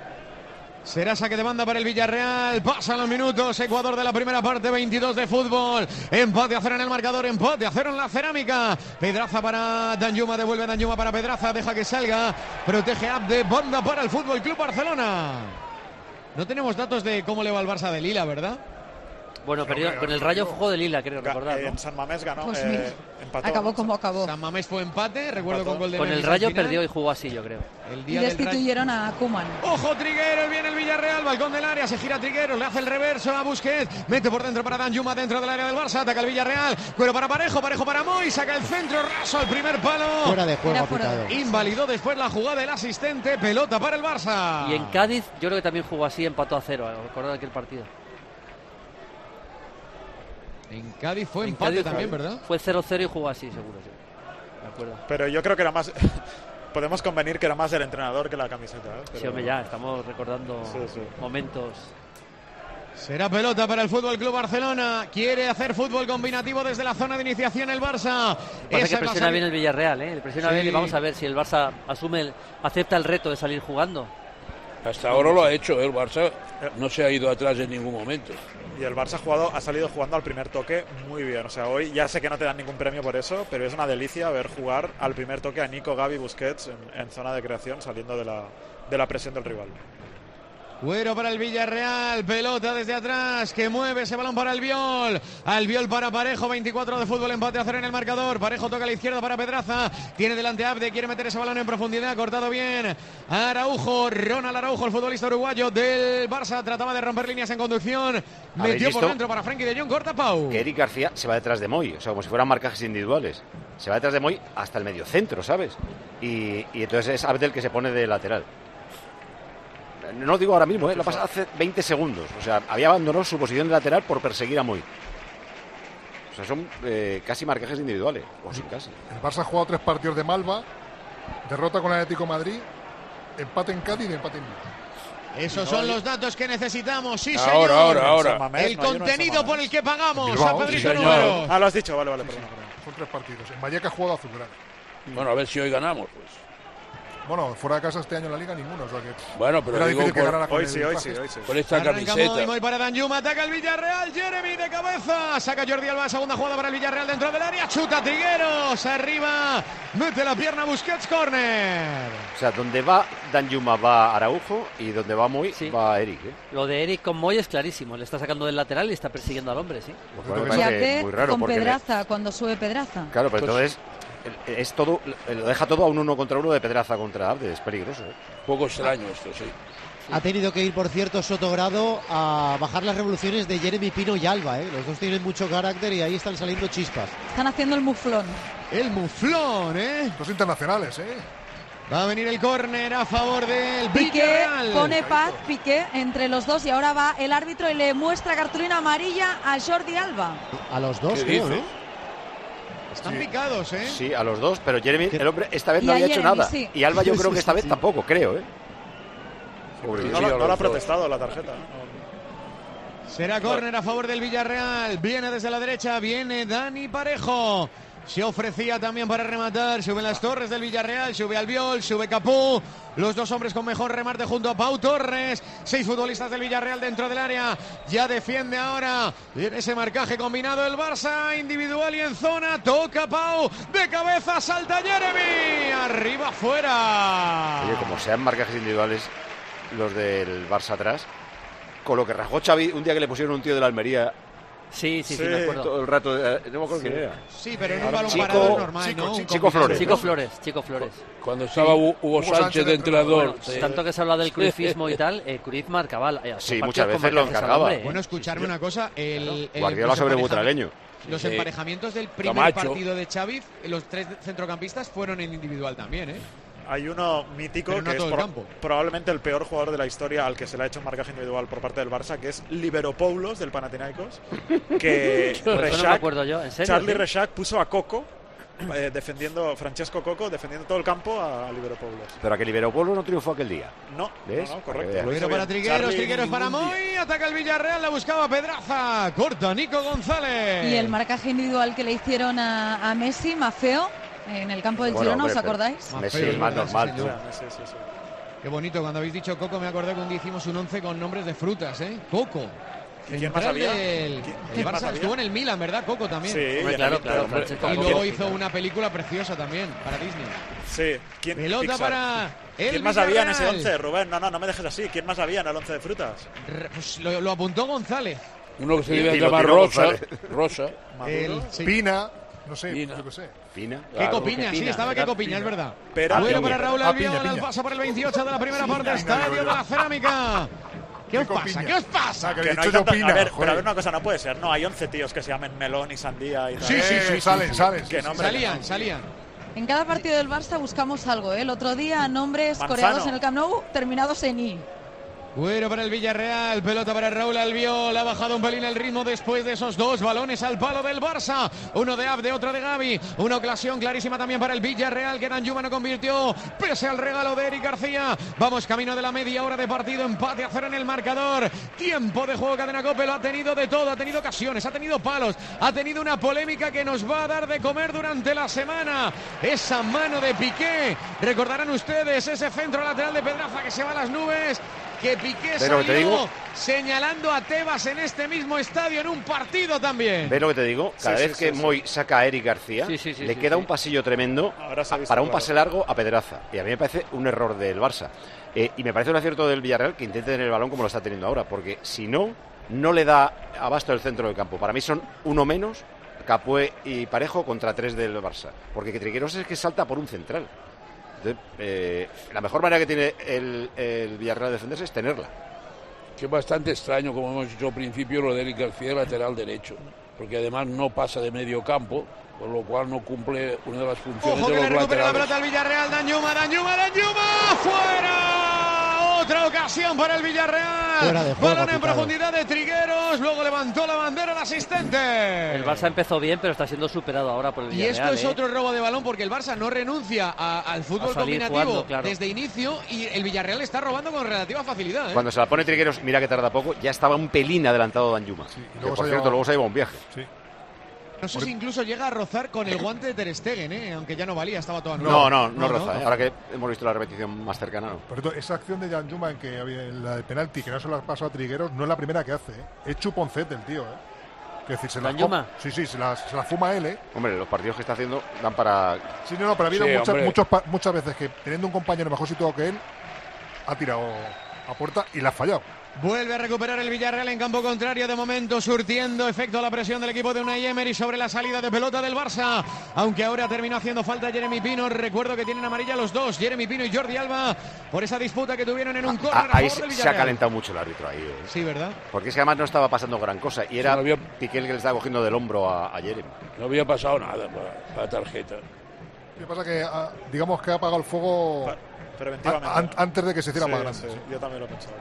Será saque de banda para el Villarreal. Pasan los minutos. Ecuador de la primera parte, 22 de fútbol. Empate a 0 en el marcador. Empate a 0 en la cerámica. Pedraza para Danjuma. Devuelve Danjuma para Pedraza. Deja que salga. Protege Abde. Banda para el Fútbol Club Barcelona. No tenemos datos de cómo le va al Barça de Lila, ¿verdad?
Bueno, pero con el Rayo jugó de Lila, creo recordar, ¿no?
En San Mamés ganó,
pues
empató.
Acabó como acabó.
San Mamés fue empate, recuerdo con gol de
Con el Rayo perdió y jugó así, yo creo.
Y destituyeron a Koeman.
¡Ojo, Trigueros! Viene el Villarreal, balcón del área, se gira Trigueros, le hace el reverso a Busquets, mete por dentro para Danjuma dentro del área del Barça, ataca el Villarreal, cuero para Parejo, Parejo para Moy, saca el centro, raso al primer palo.
Fuera de juego aplicado.
Invalidó después la jugada del asistente, pelota para el Barça.
Y en Cádiz, yo creo que también jugó así, empató a 0, recordad aquel partido.
En Cádiz fue empate también, ¿verdad?
Fue 0-0 y jugó así, seguro, sí. Me acuerdo.
Pero yo creo que era más... Podemos convenir que era más el entrenador que la camiseta, ¿eh?
Sí, hombre, ya, estamos recordando momentos.
Será pelota para el Fútbol Club Barcelona. Quiere hacer fútbol combinativo desde la zona de iniciación el Barça.
Parece que presiona bien el Villarreal, ¿eh? Presiona bien y vamos a ver si el Barça acepta el reto de salir jugando.
Hasta ahora lo ha hecho, el Barça no se ha ido atrás en ningún momento.
Y el Barça ha salido jugando al primer toque muy bien. O sea, hoy ya sé que no te dan ningún premio por eso, pero es una delicia ver jugar al primer toque a Nico, Gavi, Busquets en zona de creación, saliendo de la presión del rival.
Cuero para el Villarreal, pelota desde atrás, que mueve ese balón para Albiol. Albiol para Parejo, 24 de fútbol, empate a 0 en el marcador. Parejo toca a la izquierda para Pedraza, tiene delante a Abde, quiere meter ese balón en profundidad, cortado bien. Araujo, Ronald Araujo, el futbolista uruguayo del Barça, trataba de romper líneas en conducción. Metió por dentro para Frenkie de Jong, corta Pau.
Que Eric García se va detrás de Moy, o sea, como si fueran marcajes individuales. Se va detrás de Moy hasta el mediocentro, ¿sabes? Y entonces es Abde el que se pone de lateral. No lo digo ahora mismo, lo pasa hace 20 segundos. O sea, había abandonado su posición de lateral por perseguir a Moy. O sea, son casi marcajes individuales. O sí, casi.
El Barça ha jugado 3 partidos de Malva, derrota con el Atlético de Madrid, empate en Cádiz y empate en Bilbao.
Esos son los datos que necesitamos, sí señor.
Ahora.
El contenido por el que pagamos.
Bilbao,
a Pedrito
sí,
Número.
Lo has dicho, vale, perdón.
Son 3 partidos. En Vallecas ha jugado azulgrana.
Bueno, a ver si hoy ganamos, pues.
Bueno, fuera de casa este año en la Liga ninguno, o sea que...
Bueno, pero digo
hoy sí.
Por esta camiseta.
Muy para Danjuma, ataca el Villarreal, Jeremy de cabeza, saca Jordi Alba, segunda jugada para el Villarreal dentro del área, chuta Trigueros, arriba, mete la pierna Busquets, córner.
O sea, donde va Danjuma va Araujo y donde va Moy va Eric, ¿eh?
Lo de Eric con Moy es clarísimo, le está sacando del lateral y está persiguiendo al hombre, sí.
Y Abde con Pedraza, cuando sube Pedraza.
Claro, pero entonces... Es todo, lo deja todo a un 1 contra 1 de Pedraza contra Abde, es peligroso.
Poco extraño esto, sí.
Ha tenido que ir, por cierto, Sotogrado a bajar las revoluciones de Jeremy Pino y Alba, ¿eh? Los dos tienen mucho carácter y ahí están saliendo chispas.
Están haciendo el muflón.
El muflón, ¿eh?
Los internacionales, ¿eh?
Va a venir el córner a favor del
Piqué,
Villarreal.
pone paz, Piqué entre los dos y ahora va el árbitro y le muestra cartulina amarilla a Jordi Alba.
A los dos, creo, ¿no?
Están picados, ¿eh?
Sí, a los dos, pero Jeremy, el hombre, esta vez
Y
no
a
había hecho
Jeremy,
nada.
sí.
Y Alba yo creo que esta vez tampoco, creo, ¿eh?
No la ha protestado la tarjeta.
Será córner a favor del Villarreal. Viene desde la derecha, viene Dani Parejo. Se ofrecía también para rematar. Suben las torres del Villarreal, sube Albiol, sube Capú. Los dos hombres con mejor remate junto a Pau Torres. 6 futbolistas del Villarreal dentro del área. Ya defiende ahora. En ese marcaje combinado el Barça, individual y en zona. Toca Pau. De cabeza salta Jeremy. Arriba, fuera.
Oye, como sean marcajes individuales los del Barça atrás, con lo que rajó Xavi un día que le pusieron un tío de la Almería.
Sí, me acuerdo.
Todo el rato, no me acuerdo quién era.
Sí, pero en un balón parado es normal, ¿no?
Chico Flores.
Chico Flores.
Cuando estaba Hugo Sánchez de entrenador.
Tanto que se habla del cruifismo y tal, Cruyff marcaba.
Sí, muchas veces lo encargaba.
Bueno, escucharme una cosa.
Guardiola sobre butragueño.
Los emparejamientos del primer partido de Xavi, los 3 centrocampistas fueron en individual también, ¿eh?
Hay uno mítico
no
que es
campo.
probablemente el peor jugador de la historia al que se le ha hecho un marcaje individual por parte del Barça, que es Liberopoulos del Panathinaikos, que
no me acuerdo yo, ¿en serio?
Charlie Rexach puso a Coco defendiendo, Francesco Coco defendiendo todo el campo a Liberopoulos.
Pero a que Liberopoulos no triunfó aquel día.
No,
¿ves?
no, correcto.
Primero para Trigueros, Trigueros para Moy, ataca el Villarreal, la buscaba Pedraza, corta Nico González.
Y el marcaje individual que le hicieron a Messi, Mafeo, en el campo del Girona, ¿os acordáis?
Messi es más normal, tú.
Sí.
Qué bonito, cuando habéis dicho Coco me acordé que un día hicimos un 11 con nombres de frutas, ¿eh? Coco.
¿Quién más había?
El Barça estuvo en el Milan, ¿verdad? Coco también.
Sí,
claro.
Y luego hizo una película preciosa también para Disney.
Sí.
Pelota
Pixar.
para el
¿Quién más había en ese
Villarreal?
11, Rubén? No me dejes así. ¿Quién más había en el 11 de frutas?
Pues lo apuntó González.
Uno que se debe llamar Rosa.
Pina. No sé, yo qué sé.
Pina.
Keco Piña, sí, estaba Keco Piña, es verdad.
Pero
bueno para Raúl Albiol, al paso por el 28 de la primera parte, Estadio de la Cerámica. ¿Qué os pasa? ¿Qué os pasa?
Que no hay tanto, a ver, pero a ver una cosa, no puede ser. No, hay 11 tíos que se llamen Melón y Sandía y tal.
Sí, salen.
Que no,
Salían.
En cada partido del Barça buscamos algo, ¿eh? El otro día nombres
Manzano.
coreados en el Camp Nou terminados en I.
Bueno para el Villarreal, pelota para Raúl Albiol, ha bajado un pelín el ritmo después de esos 2 balones al palo del Barça, uno de Abde, otro de Gavi, una ocasión clarísima también para el Villarreal que Danjuma no convirtió, pese al regalo de Eric García. Vamos camino de la media hora de partido, empate a 0 en el marcador, tiempo de juego. Cadena COPE lo ha tenido de todo, ha tenido ocasiones, ha tenido palos, ha tenido una polémica que nos va a dar de comer durante la semana. Esa mano de Piqué, recordarán ustedes ese centro lateral de Pedraza que se va a las nubes, que Piqué salió señalando a Tebas en este mismo estadio en un partido también.
¿Ves lo que te digo? Cada vez que Moy saca a Eric García, le queda un pasillo tremendo para un pase largo a Pedraza. Y a mí me parece un error del Barça. Y me parece un acierto del Villarreal que intente tener el balón como lo está teniendo ahora, porque si no, no le da abasto el centro del campo. Para mí son uno menos, Capué y Parejo contra 3 del Barça. Porque Trigueros es que salta por un central. Entonces, la mejor manera que tiene el Villarreal de defenderse es tenerla.
Que es bastante extraño, como hemos dicho al principio, lo de Eric García, lateral derecho, porque además no pasa de medio campo, por lo cual no cumple una de las funciones de los laterales.
Recupera la pelota al Villarreal, Danjuma, fuera. Otra ocasión para el Villarreal. Balón en profundidad de Trigueros, luego levantó la bandera el asistente.
El Barça empezó bien, pero está siendo superado ahora por el Villarreal.
Y esto es otro robo de balón, porque el Barça no renuncia al fútbol combinativo jugando, desde inicio, y el Villarreal está robando con relativa facilidad.
Cuando se la pone Trigueros, mira que tarda poco, ya estaba un pelín adelantado Danjuma. Que por cierto, luego se ha llevado un viaje.
Sí.
No sé si incluso llega a rozar con el guante de Ter Stegen, aunque ya no valía, estaba todo
anulado. No roza. Ahora que hemos visto la repetición más cercana, no.
Por cierto, esa acción de Danjuma en que había la de penalti, que no se la ha pasado a Trigueros, no es la primera que hace. Es chuponcete el tío, Es decir, se la se la fuma él,
Hombre, los partidos que está haciendo dan para...
Sí, pero ha habido muchas veces que teniendo un compañero mejor situado que él, ha tirado a puerta y la ha fallado.
Vuelve a recuperar el Villarreal en campo contrario, de momento surtiendo efecto a la presión del equipo de Unai Emery sobre la salida de pelota del Barça, aunque ahora terminó haciendo falta Jeremy Pino. Recuerdo que tienen amarilla los dos, Jeremy Pino y Jordi Alba, por esa disputa que tuvieron en un córner.
Ahí se ha calentado mucho el árbitro ahí.
Sí, ¿verdad?
Porque es que además no estaba pasando gran cosa y era Piqué el que le estaba cogiendo del hombro a Jeremy.
No había pasado nada para la tarjeta.
Lo que pasa que, digamos que ha apagado el fuego
preventivamente
antes de que se hiciera más grande.
Sí, yo también lo pensaba.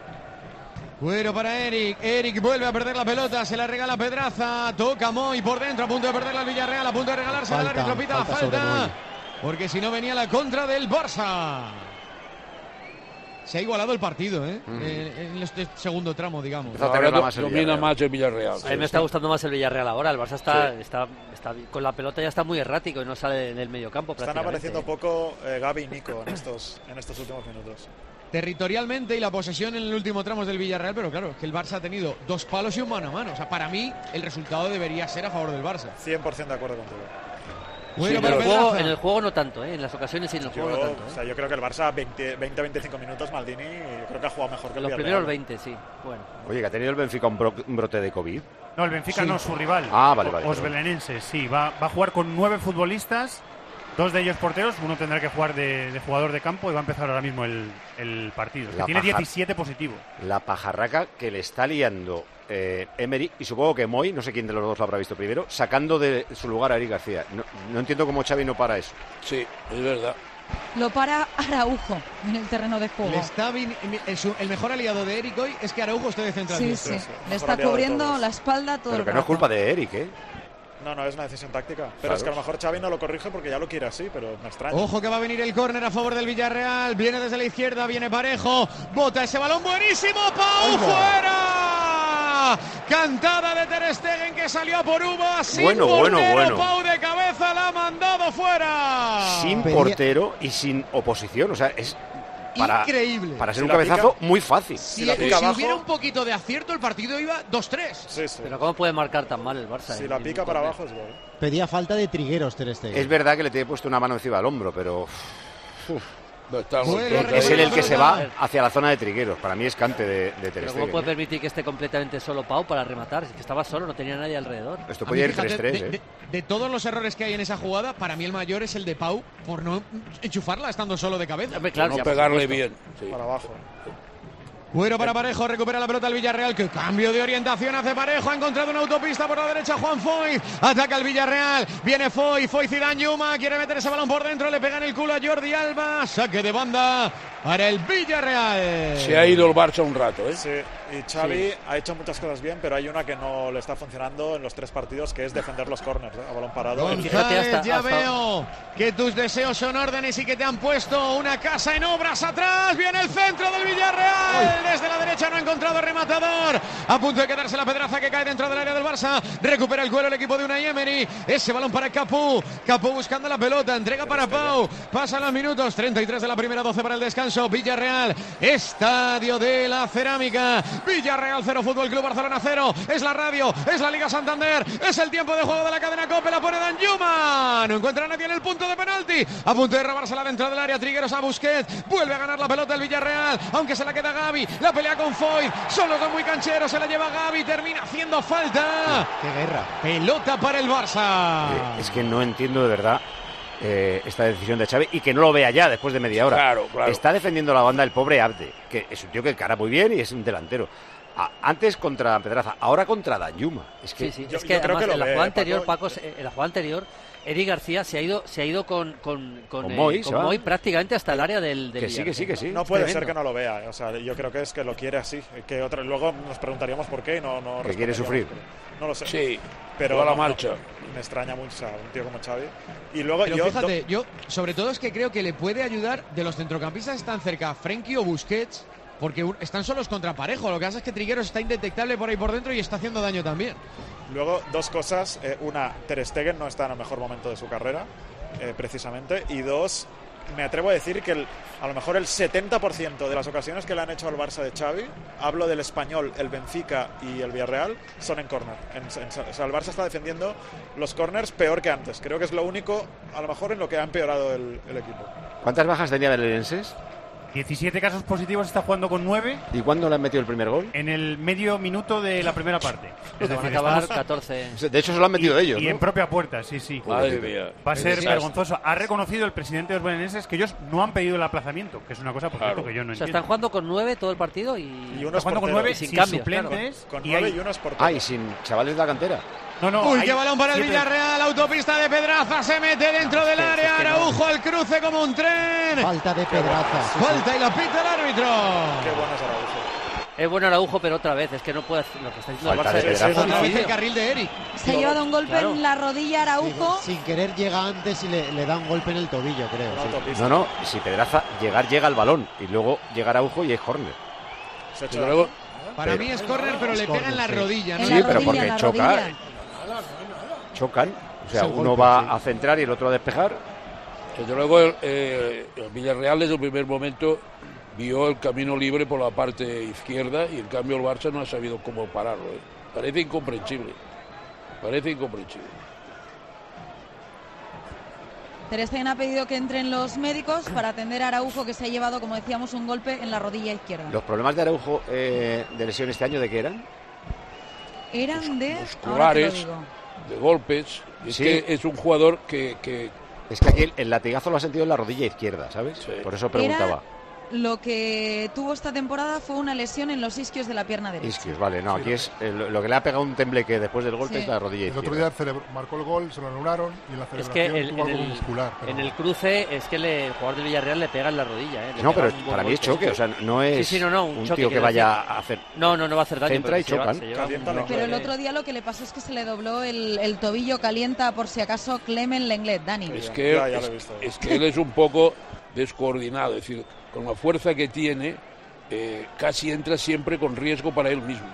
Cuero para Eric. Eric vuelve a perder la pelota, se la regala Pedraza. Toca Moy por dentro, a punto de perderla al Villarreal, a punto de regalarse al árbitro, pita la falta. Porque si no venía la contra del Barça. Se ha igualado el partido, en este segundo tramo, digamos.
Domina más el Villarreal.
A mí me está gustando más el Villarreal ahora. El Barça está con la pelota, ya está muy errático y no sale en el mediocampo.
Están apareciendo poco Gavi y Nico en estos últimos minutos.
Territorialmente y la posesión en el último tramo es del Villarreal, pero claro, es que el Barça ha tenido 2 palos y un mano a mano. O sea, para mí el resultado debería ser a favor del Barça.
100% de acuerdo contigo.
Bueno, en el juego no tanto, en las ocasiones sí, en el juego no tanto.
O sea, yo creo que el Barça 20-25 minutos, Maldini, creo que ha jugado mejor que el
Villarreal. Los primeros 20, sí. Bueno.
Oye, que ha tenido el Benfica un brote de COVID.
No, el Benfica no, su rival.
Vale.
Osbelenense, sí. Va a jugar con 9 futbolistas, 2 de ellos porteros, uno tendrá que jugar de jugador de campo y va a empezar ahora mismo el partido. Tiene 17 positivos.
La pajarraca que le está liando Emery, y supongo que Moy, no sé quién de los dos lo habrá visto primero, sacando de su lugar a Eric García. No entiendo cómo Xavi no para eso.
Sí, es verdad.
Lo para Araujo en el terreno de juego.
El mejor aliado de Eric hoy es que Araujo esté de central.
Sí. Le está cubriendo la espalda todo
Pero
el
que no es culpa de Eric, ¿eh?
No, es una decisión táctica. Pero es que a lo mejor Xavi no lo corrige porque ya lo quiere así, pero me extraña.
Ojo que va a venir el córner a favor del Villarreal. Viene desde la izquierda, viene Parejo. Bota ese balón buenísimo. ¡Pau fuera! Cantada de Ter Stegen que salió por Uva. Sin portero, Pau de cabeza la ha mandado fuera.
Sin portero y sin oposición. O sea, es...
increíble.
Para ser un cabezazo muy fácil.
Si hubiera un poquito de acierto, el partido iba 2-3.
Sí.
Pero ¿cómo puede marcar tan mal el Barça?
Si la pica para abajo es gol.
Pedía falta de Trigueros Ter Stegen.
Es verdad que le tiene puesto una mano encima del hombro, pero...
Es
él el que se va hacia la zona de Trigueros. Para mí es cante de Ter Stegen.
¿Cómo puede permitir que esté completamente solo Pau para rematar? Es que estaba solo, no tenía nadie alrededor.
Esto podía ir 3-3,
de todos los errores que hay en esa jugada, para mí el mayor es el de Pau por no enchufarla estando solo de cabeza.
Claro, no pegarle bien.
Sí. Para abajo.
Bueno para Parejo, recupera la pelota el Villarreal, que cambio de orientación hace Parejo, ha encontrado una autopista por la derecha Juan Foy, ataca el Villarreal, viene Foy Zidane Yuma, quiere meter ese balón por dentro, le pega en el culo a Jordi Alba, saque de banda para el Villarreal.
Se ha ido el Barça un rato,
Sí, y Xavi ha hecho muchas cosas bien, pero hay una que no le está funcionando en los 3 partidos, que es defender los córners, a balón parado.
González, veo que tus deseos son órdenes y que te han puesto una casa en obras atrás, viene el centro del Villarreal. Desde la derecha no ha encontrado rematador. A punto de quedarse la Pedraza que cae dentro del área del Barça. Recupera el cuero el equipo de Unai Emery. Ese balón para Capú. Capú buscando la pelota. Entrega para Pau. Pasan los minutos. 33 de la primera, 12 para el descanso. Villarreal. Estadio de la Cerámica. Villarreal 0, Fútbol Club Barcelona 0. Es la radio. Es la Liga Santander. Es el tiempo de juego de la cadena COPE. La pone Dan Yuma. No encuentra a nadie en el punto de penalti. A punto de robársela dentro del área. Trigueros a Busquets. Vuelve a ganar la pelota el Villarreal. Aunque se la queda Gavi. La pelea con Foy, son los dos muy cancheros, se la lleva Gavi, termina haciendo falta.
¡Qué guerra!
Pelota para el Barça.
Es que no entiendo de verdad esta decisión de Xavi y que no lo vea ya después de media hora.
Claro.
Está defendiendo la banda el pobre Abde, que es un tío que encara muy bien y es un delantero. Antes contra Pedraza, ahora contra Danjuma. Es que
yo creo que en la jugada anterior, Paco, en la jugada anterior, Eric García se ha ido con Moy prácticamente hasta el área del
que sí.
No puede ser que no lo vea. O sea, yo creo que es que lo quiere así. Luego nos preguntaríamos por qué y no
que quiere sufrir.
No lo sé.
Sí,
pero
toda la marcha.
Me extraña mucho un tío como Xavi. Y luego
pero fíjate, yo sobre todo es que creo que le puede ayudar de los centrocampistas que están cerca, Frenkie o Busquets, porque están solos contra Parejo. Lo que pasa es que Trigueros está indetectable por ahí por dentro y está haciendo daño también.
Luego, 2 cosas. Una, Ter Stegen no está en el mejor momento de su carrera, precisamente. Y 2, me atrevo a decir que a lo mejor el 70% de las ocasiones que le han hecho al Barça de Xavi, hablo del Español, el Benfica y el Villarreal, son en córner. O sea, el Barça está defendiendo los córners peor que antes. Creo que es lo único, a lo mejor, en lo que ha empeorado el equipo.
¿Cuántas bajas tenía Belenenses?
17 casos positivos, está jugando con 9.
¿Y cuándo le han metido el primer gol?
En el medio minuto de la primera parte.
Es decir, acabar 14.
De hecho, se lo han metido ellos,
y
¿no?
en propia puerta, sí.
Madre mía.
Va a ser vergonzoso. Ha reconocido el presidente de los belenenses que ellos no han pedido el aplazamiento, que es una cosa, por cierto, que yo no entiendo.
Están jugando con 9 todo el partido y
uno jugando con 9
sin
cambios,
suplentes.
Con 9 y uno es portero.
Y sin chavales de la cantera.
Uy, qué balón para el Villarreal, autopista de Pedraza, se mete dentro del área, Araujo al cruce como un tren.
Falta de Pedraza.
Falta y la pita el árbitro.
Qué bueno es Araujo.
Es bueno Araujo, pero otra vez, es que no puede hacer lo que está diciendo el Barça.
Otra vez el carril de Eric.
Se ha llevado un golpe en la rodilla Araujo.
Sin querer llega antes y le da un golpe en el tobillo, creo.
No, si Pedraza llega al balón y luego llega Araujo y es córner.
Para mí es córner, pero le pega en la rodilla, ¿no?
Sí, pero porque chocan. O sea, uno va a centrar y el otro a despejar.
Desde luego el Villarreal desde el primer momento vio el camino libre por la parte izquierda y en cambio el Barça no ha sabido cómo pararlo. Parece incomprensible.
Ter Stegen ha pedido que entren los médicos para atender a Araujo, que se ha llevado, como decíamos, un golpe en la rodilla izquierda.
¿Los problemas de Araujo de lesión este año de qué eran?
Eran de
musculares, de golpes. Es que es un jugador que...
Es que aquí el latigazo lo ha sentido en la rodilla izquierda, ¿sabes? Sí. Por eso preguntaba.
Lo que tuvo esta temporada fue una lesión en los isquios de la pierna derecha.
Isquios, vale. No, aquí es lo que le ha pegado un tembleque después del golpe es la rodilla izquierda.
El otro día marcó el gol, se lo anularon y en la celebración tuvo algo muscular.
En el cruce es que el jugador del Villarreal le pega en la rodilla.
No, pero para mí es choque, o sea, no es un tío que vaya a hacer...
No va a hacer daño.
Entra y chocan.
Pero el otro día lo que le pasó es que se le dobló el tobillo, calienta por si acaso Clement Lenglet, Dani.
Es que él es un poco descoordinado, es decir, con la fuerza que tiene, casi entra siempre con riesgo para él mismo.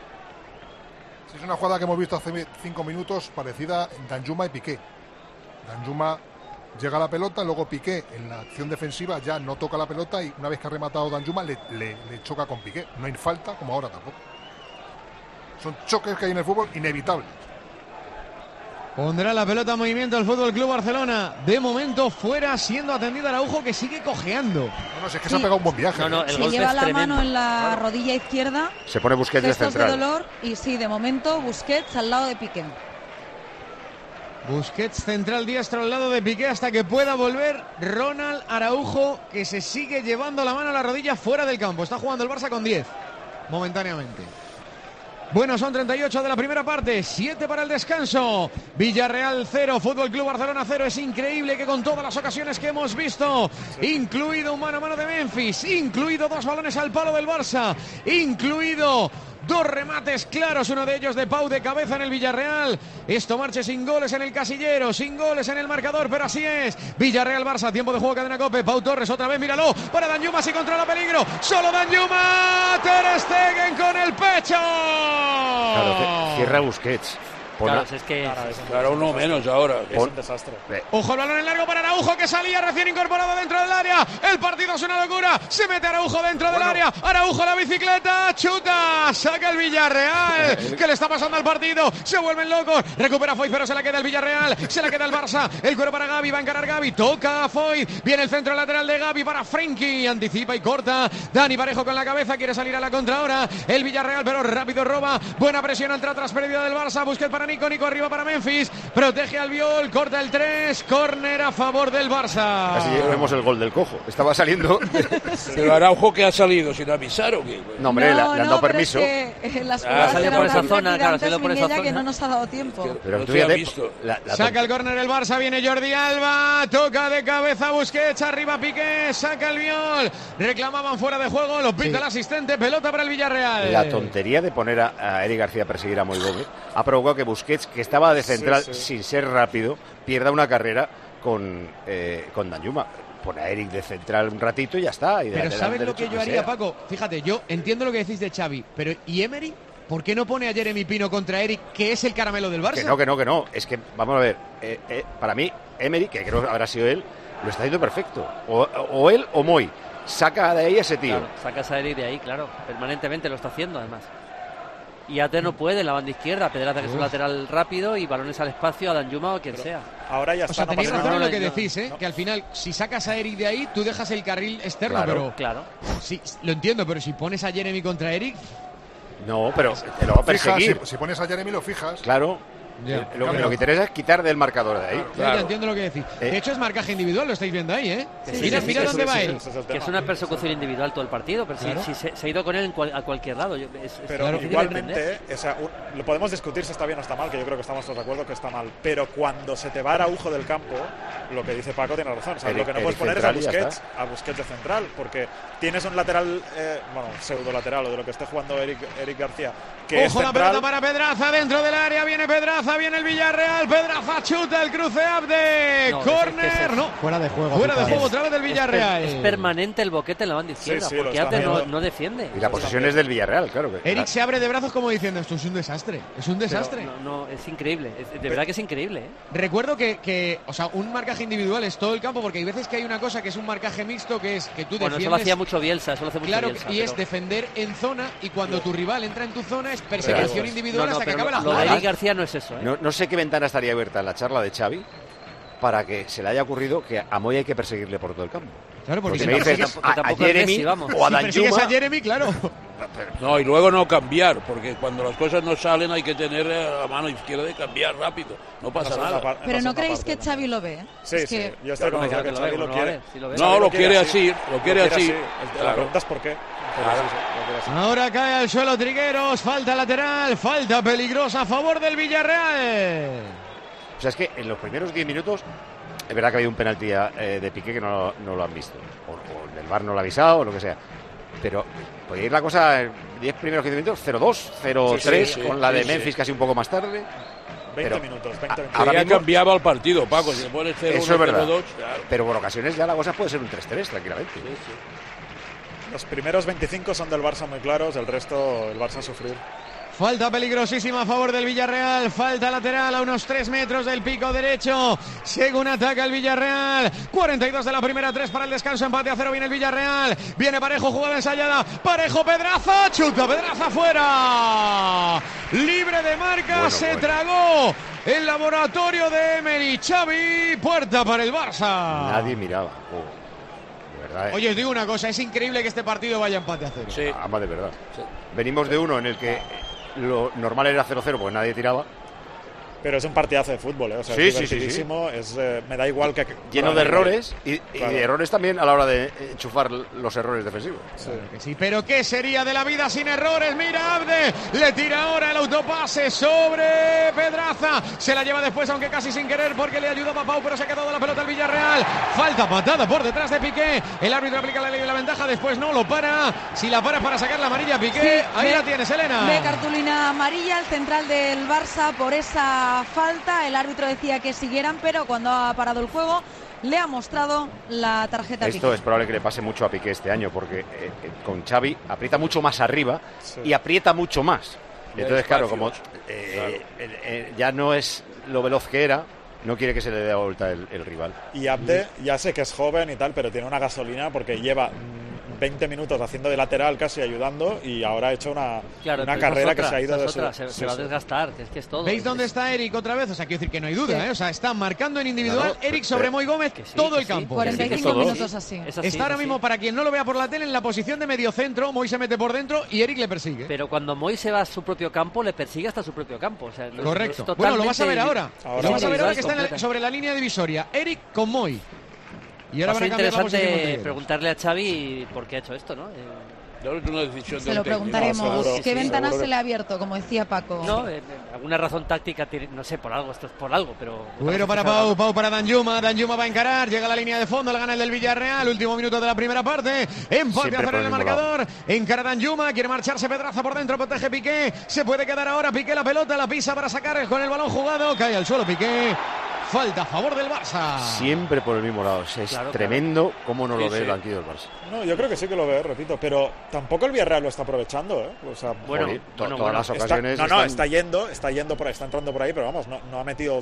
Es una jugada que hemos visto hace 5 minutos parecida en Danjuma y Piqué. Danjuma llega a la pelota, luego Piqué en la acción defensiva ya no toca la pelota y una vez que ha rematado Danjuma le choca con Piqué. No hay falta, como ahora tampoco. Son choques que hay en el fútbol inevitables.
Pondrá la pelota en movimiento el Fútbol Club Barcelona. De momento fuera, siendo atendido Araujo, que sigue cojeando.
No, es que se ha pegado un buen viaje.
Se lleva la mano en la rodilla izquierda.
Se pone Busquets de central.
De dolor y sí, de momento Busquets al lado de Piqué.
Busquets central diestro al lado de Piqué hasta que pueda volver Ronald Araujo, que se sigue llevando la mano a la rodilla fuera del campo. Está jugando el Barça con 10 momentáneamente. Bueno, son 38 de la primera parte, 7 para el descanso. Villarreal 0, Fútbol Club Barcelona 0. Es increíble que con todas las ocasiones que hemos visto, incluido un mano a mano de Memphis, incluido 2 balones al palo del Barça, incluido 2 remates claros, uno de ellos de Pau de cabeza en el Villarreal. Esto marche sin goles en el casillero, sin goles en el marcador, pero así es. Villarreal-Barça, tiempo de juego, cadena COPE. Pau Torres otra vez, míralo, para Danjuma, si controla peligro. Solo Danjuma, Ter Stegen con el pecho.
Claro, cierra Busquets.
Claro, uno menos ahora.
Es un desastre.
Ojo el balón en largo para Araujo, que salía recién incorporado dentro del área. El partido es una locura. Se mete Araujo dentro del área. Araujo la bicicleta, chuta, saca el Villarreal. ¿Qué le está pasando al partido? Se vuelven locos. Recupera Foyt, pero se la queda el Villarreal. Se la queda el Barça. El cuero para Gavi, va a encarar Gavi. Toca a Foyt. Viene el centro lateral de Gavi para Frenkie. Anticipa y corta. Dani Parejo con la cabeza. Quiere salir a la contra ahora. El Villarreal, pero rápido roba. Buena presión al tras pérdida del Barça. Busquets para Nico arriba para Memphis, protege al Viol, corta el 3, córner a favor del Barça.
Así vemos el gol del cojo, estaba saliendo.
Pero Araujo, que ha salido sin avisar o qué.
No, hombre, le han dado permiso.
Es que las salido por esa zona, claro, salido por esa zona que no nos ha dado tiempo.
Pero
no te ha visto.
Saca el córner el Barça, viene Jordi Alba, toca de cabeza Busquets, arriba Piqué, saca el Viol, reclamaban fuera de juego, lo pita el asistente, pelota para el Villarreal.
La tontería de poner a Eric García a perseguir a Moi Gómez ha provocado que Busquets, que estaba de central sin ser rápido, pierda una carrera con Danjuma. Pone a Eric de central un ratito y ya está.
Pero ¿sabes lo que yo haría, Paco? Fíjate, yo entiendo lo que decís de Xavi, pero ¿y Emery? ¿Por qué no pone a Jeremy Pino contra Eric, que es el caramelo del Barça?
Que no. Es que, vamos a ver, para mí, Emery, que creo que habrá sido él, lo está haciendo perfecto. O él o Moi. Saca de ahí a ese tío.
Claro, sacas a Eric de ahí, claro. Permanentemente lo está haciendo, además. Y Ate no puede en la banda izquierda. Pedraza, que es un lateral rápido, y balones al espacio a Danjuma o quien sea.
Ahora ya
O
está.
sea,
no
tenéis
pasa
razón en
nada.
lo que decís, ¿eh? Que al final, si sacas a Eric de ahí, tú dejas el carril externo,
Claro.
Sí, lo entiendo, pero si pones a Jeremy contra Eric...
No, pero te lo va a perseguir.
Si pones a Jeremy lo fijas.
Claro.
Ya.
Lo que interesa es quitar del marcador de ahí.
Ya entiendo lo que decís. De hecho, es marcaje individual, lo estáis viendo ahí, ¿eh? Mira dónde va él.
Que es una persecución individual todo el partido, pero
Claro.
si se ha ido con él a cualquier lado.
Pero
difícil de
igualmente,
entender.
lo podemos discutir si está bien o está mal, que yo creo que estamos todos de acuerdo que está mal. Pero cuando se te va Araujo del campo, lo que dice Paco tiene razón. O sea, lo que no puedes poner es a Busquets de central, porque tienes un lateral, pseudo lateral, o de lo que esté jugando Eric García, que
Ojo
es
la
central.
pelota para Pedraza, dentro del área, viene Pedraza, viene el Villarreal, Pedraza chuta el cruce Abde, córner, no.
Fuera de juego.
Fuera de juego otra vez del Villarreal.
Es permanente el boquete en la banda izquierda,
Sí,
porque
lo
Abde
está
no defiende.
Y la posesión es del Villarreal, claro.
Eric se abre de brazos como diciendo, esto es un desastre, es un desastre.
No, es increíble, de verdad que es increíble.
Recuerdo que, o sea, un marcaje individual es todo el campo, porque hay veces que hay una cosa que es un marcaje mixto, que es que tú defiendes...
Eso lo hacía mucho Bielsa,
Claro, y es defender en zona, y cuando tu rival entra en tu zona es persecución individual hasta que acabe la
Lo
jugada.
de Eric García no es eso, ¿eh?
No sé qué ventana estaría abierta en la charla de Xavi para que se le haya ocurrido que a Moy hay que perseguirle por todo el campo.
Claro, porque
si
si
me dices a Jeremy o a
si persigues
Danjuma,
a Jeremy, claro.
No, y luego no cambiar, porque cuando las cosas no salen hay que tener la mano izquierda de cambiar rápido. No pasa nada.
Pero ¿no creéis que Xavi lo ve?
Sí,
Es que...
yo estoy convencido que Xavi lo quiere.
No, lo quiere así, lo quiere así.
La pregunta es por qué.
Ahora cae al suelo Trigueros, falta lateral, falta peligrosa a favor del Villarreal.
o sea, es que en los primeros 10 minutos es verdad que ha habido un penalti de Piqué que no lo han visto. O el VAR no lo ha avisado, o lo que sea. Pero podía ir la cosa en 10 primeros 15 minutos, 0-2, 0-3, con la de Memphis casi un poco más tarde.
20 minutos.
Ahora ya cambiaba el partido, Paco. Si le pones 0-1,
eso es verdad.
0-2, claro.
Pero por ocasiones ya la cosa puede ser un 3-3 tranquilamente.
Los primeros 25 son del Barça muy claros, el resto el Barça a sufrir.
Falta peligrosísima a favor del Villarreal, falta lateral a unos 3 metros del pico derecho, según ataca el Villarreal, 42 de la primera, 3 para el descanso, empate a 0, viene el Villarreal, viene Parejo, jugada ensayada, Parejo, Pedraza, chuta, Pedraza fuera, libre de marca, tragó el laboratorio de Emery, Xavi, puerta para el Barça.
Nadie miraba. De verdad.
Oye, os digo una cosa, es increíble que este partido vaya empate a 0.
Sí. Además de verdad. Sí. Venimos de uno en el que lo normal era 0-0 porque nadie tiraba.
Pero es un partidazo de fútbol, ¿eh? O sea, es divertidísimo, me da igual que...
Lleno de errores y de errores también a la hora de enchufar los errores defensivos.
Sí, pero ¿qué sería de la vida sin errores? Mira, Abde, le tira ahora el autopase sobre Pedraza, se la lleva después, aunque casi sin querer, porque le ayuda a Pau, pero se ha quedado la pelota el Villarreal. Falta patada por detrás de Piqué, el árbitro aplica la ley de la ventaja, después no lo para, si la para es para sacar la amarilla Piqué, sí, ahí la tienes, Elena.
Ve cartulina amarilla, el central del Barça por esa falta, el árbitro decía que siguieran, pero cuando ha parado el juego le ha mostrado la tarjeta.
Esto es probable que le pase mucho a Piqué este año, porque con Xavi aprieta mucho más arriba y aprieta mucho más. Y entonces, claro, como ya no es lo veloz que era, no quiere que se le dé vuelta el rival.
Y Abde, ya sé que es joven y tal, pero tiene una gasolina porque lleva 20 minutos haciendo de lateral casi ayudando y ahora ha hecho una carrera que se ha ido de
se va a desgastar, que es todo.
¿Veis dónde está Eric otra vez? O sea, quiero decir que no hay duda, ¿eh? O sea, está marcando en individual Eric sobre Moy Gómez todo el campo.
45 minutos así.
Está ahora mismo, para quien no lo vea por la tele, en la posición de mediocentro. Moy se mete por dentro y Eric le persigue.
Pero cuando Moy se va a su propio campo, le persigue hasta su propio campo. O sea,
correcto. Bueno, lo vas a ver ahora. Lo vas a ver ahora que está sobre la línea divisoria. Eric con Moy. Y ahora
va a ser interesante preguntarle a Xavi por qué ha hecho esto, ¿no?
Es una decisión
se lo preguntaremos. ¿Qué ventana se le ha abierto, como decía Paco?
No, alguna razón táctica, no sé, por algo, esto es por algo, pero...
Bueno, para Pau para Danjuma va a encarar, llega a la línea de fondo, la gana el del Villarreal, último minuto de la primera parte, empate a 0 en el marcador, encara Danjuma, quiere marcharse Pedraza por dentro, protege Piqué, se puede quedar ahora Piqué la pelota, la pisa para sacar con el balón jugado, cae al suelo Piqué. Falta a favor del Barça.
Siempre por el mismo lado. Es tremendo cómo no lo ve el banquillo del Barça.
No, yo creo que sí que lo ve, repito, pero tampoco el Villarreal lo está aprovechando, ¿eh? O sea,
todas las ocasiones.
Está yendo por ahí, está entrando por ahí, pero vamos, no ha metido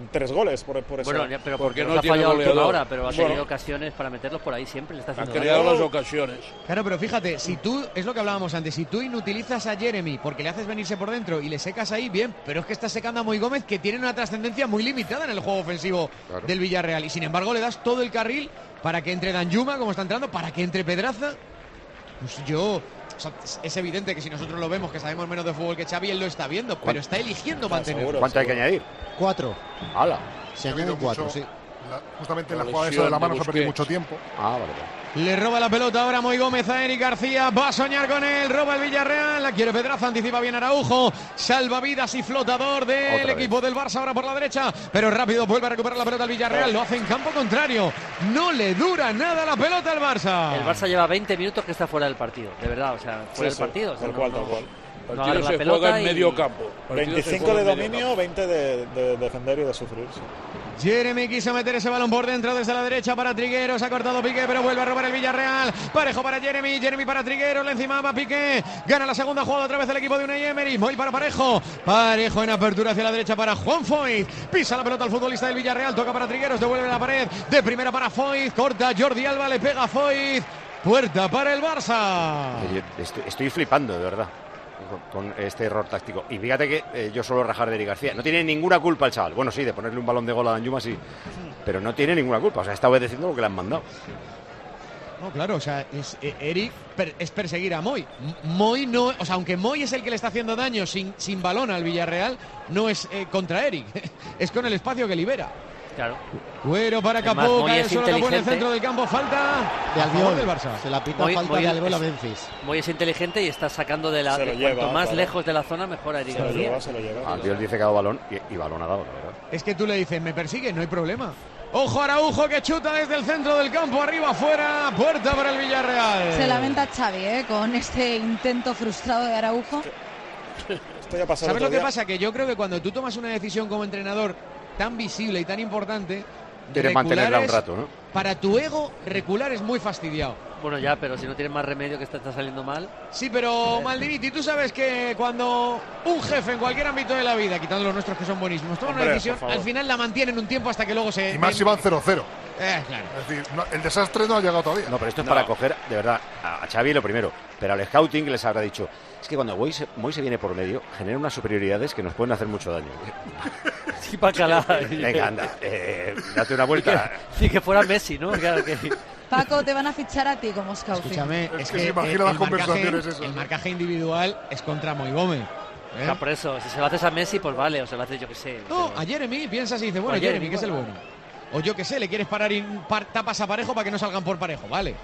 3 goles por eso.
Bueno, pero porque
no
ha
tiene
fallado a última
goleador.
hora, pero ha tenido ocasiones para meterlos por ahí siempre. Le está haciendo
Han creado
daño.
las ocasiones.
Claro, pero fíjate, si tú, es lo que hablábamos antes, si tú inutilizas a Jeremy porque le haces venirse por dentro y le secas ahí, bien, pero es que estás secando a Moi Gómez, que tiene una trascendencia muy limitada en el juego ofensivo del Villarreal, y sin embargo le das todo el carril para que entre Danjuma, como está entrando, para que entre Pedraza. Pues o sea, es evidente que si nosotros lo vemos, que sabemos menos de fútbol que Xavi, él lo está viendo, pero está eligiendo mantenerlo.
¿Cuánto hay que añadir?
4.
¡Hala!
Se añaden 4, sí.
Justamente en la jugada esa de la mano se ha perdido mucho tiempo.
Le roba la pelota ahora Moi Gómez a Eric García. Va a soñar con él. Roba el Villarreal. La quiere Pedraza. Anticipa bien Araujo. Salvavidas y flotador del equipo del Barça ahora por la derecha. Pero rápido vuelve a recuperar la pelota el Villarreal. Lo hace en campo contrario. No le dura nada la pelota al Barça.
El Barça lleva 20 minutos que está fuera del partido. De verdad, o sea, fuera del partido. O sea,
tal cual.
El partido se juega en medio campo.
25 de dominio, 20 de defender y de sufrir. Sí.
Jeremy quiso meter ese balón por dentro desde la derecha para Trigueros. Ha cortado Piqué, pero vuelve a robar el Villarreal. Parejo para Jeremy. Jeremy para Trigueros. Le encimaba Piqué. Gana la segunda jugada otra vez el equipo de Unai Emery. Moi para Parejo. Parejo en apertura hacia la derecha para Juan Foyt. Pisa la pelota al futbolista del Villarreal. Toca para Trigueros. Devuelve la pared. De primera para Foyt. Corta Jordi Alba. Le pega a Foyt. Puerta para el Barça.
Estoy flipando, de verdad, con este error táctico. Y fíjate que yo suelo rajar de Eric García. No tiene ninguna culpa el chaval. Bueno, sí, de ponerle un balón de gol a Danjuma, sí. Pero no tiene ninguna culpa. O sea, está obedeciendo lo que le han mandado.
No, claro, o sea, Eric es perseguir a Moi. Moi no, o sea, aunque Moi es el que le está haciendo daño sin balón al Villarreal, no es contra Eric. Es con el espacio que libera.
Claro.
Cuero para Capó, cae solo Capó en el centro del campo, falta
de
Albiol del Barça.
Se la pita falta de Albiol a Memphis.
Moi es inteligente y está sacando de la... Cuanto más lejos de la zona, mejor a Eric García.
Albiol dice que ha dado balón y balón ha dado, la verdad.
Es que tú le dices, me persigue, no hay problema. Ojo Araujo que chuta desde el centro del campo, arriba, afuera, puerta para el Villarreal.
Se lamenta Xavi, con este intento frustrado de Araujo.
¿Sabes lo que pasa? Que yo creo que cuando tú tomas una decisión como entrenador tan visible y tan importante,
quieres mantenerla un rato, ¿no?
Para tu ego, recular es muy fastidiado.
Bueno, ya, pero si no tienes más remedio que está saliendo mal.
Sí, pero Maldini, tú sabes que cuando un jefe en cualquier ámbito de la vida, quitando los nuestros que son buenísimos, toma una decisión, al final la mantienen un tiempo hasta que luego se...
Y más si van 0-0.
Claro.
Es decir, el desastre no ha llegado todavía.
No, pero esto es para coger, de verdad, a Xavi lo primero. Pero al scouting les habrá dicho, es que cuando Moi se viene por medio, genera unas superioridades que nos pueden hacer mucho daño.
Sí, para calar.
Venga, anda, date una vuelta.
Sí, que fuera Messi, ¿no? Claro que...
Paco, te van a fichar a ti como scout.
Escúchame, es que
se imagina las conversaciones esas.
El marcaje individual es contra Moi Gómez.
Está por eso, si se lo haces a Messi, pues vale, o se lo haces yo que sé.
No, a Jeremy piensas y dices, bueno, Jeremy, que es el bueno. O yo que sé, le quieres parar y tapas a Parejo para que no salgan por Parejo, vale.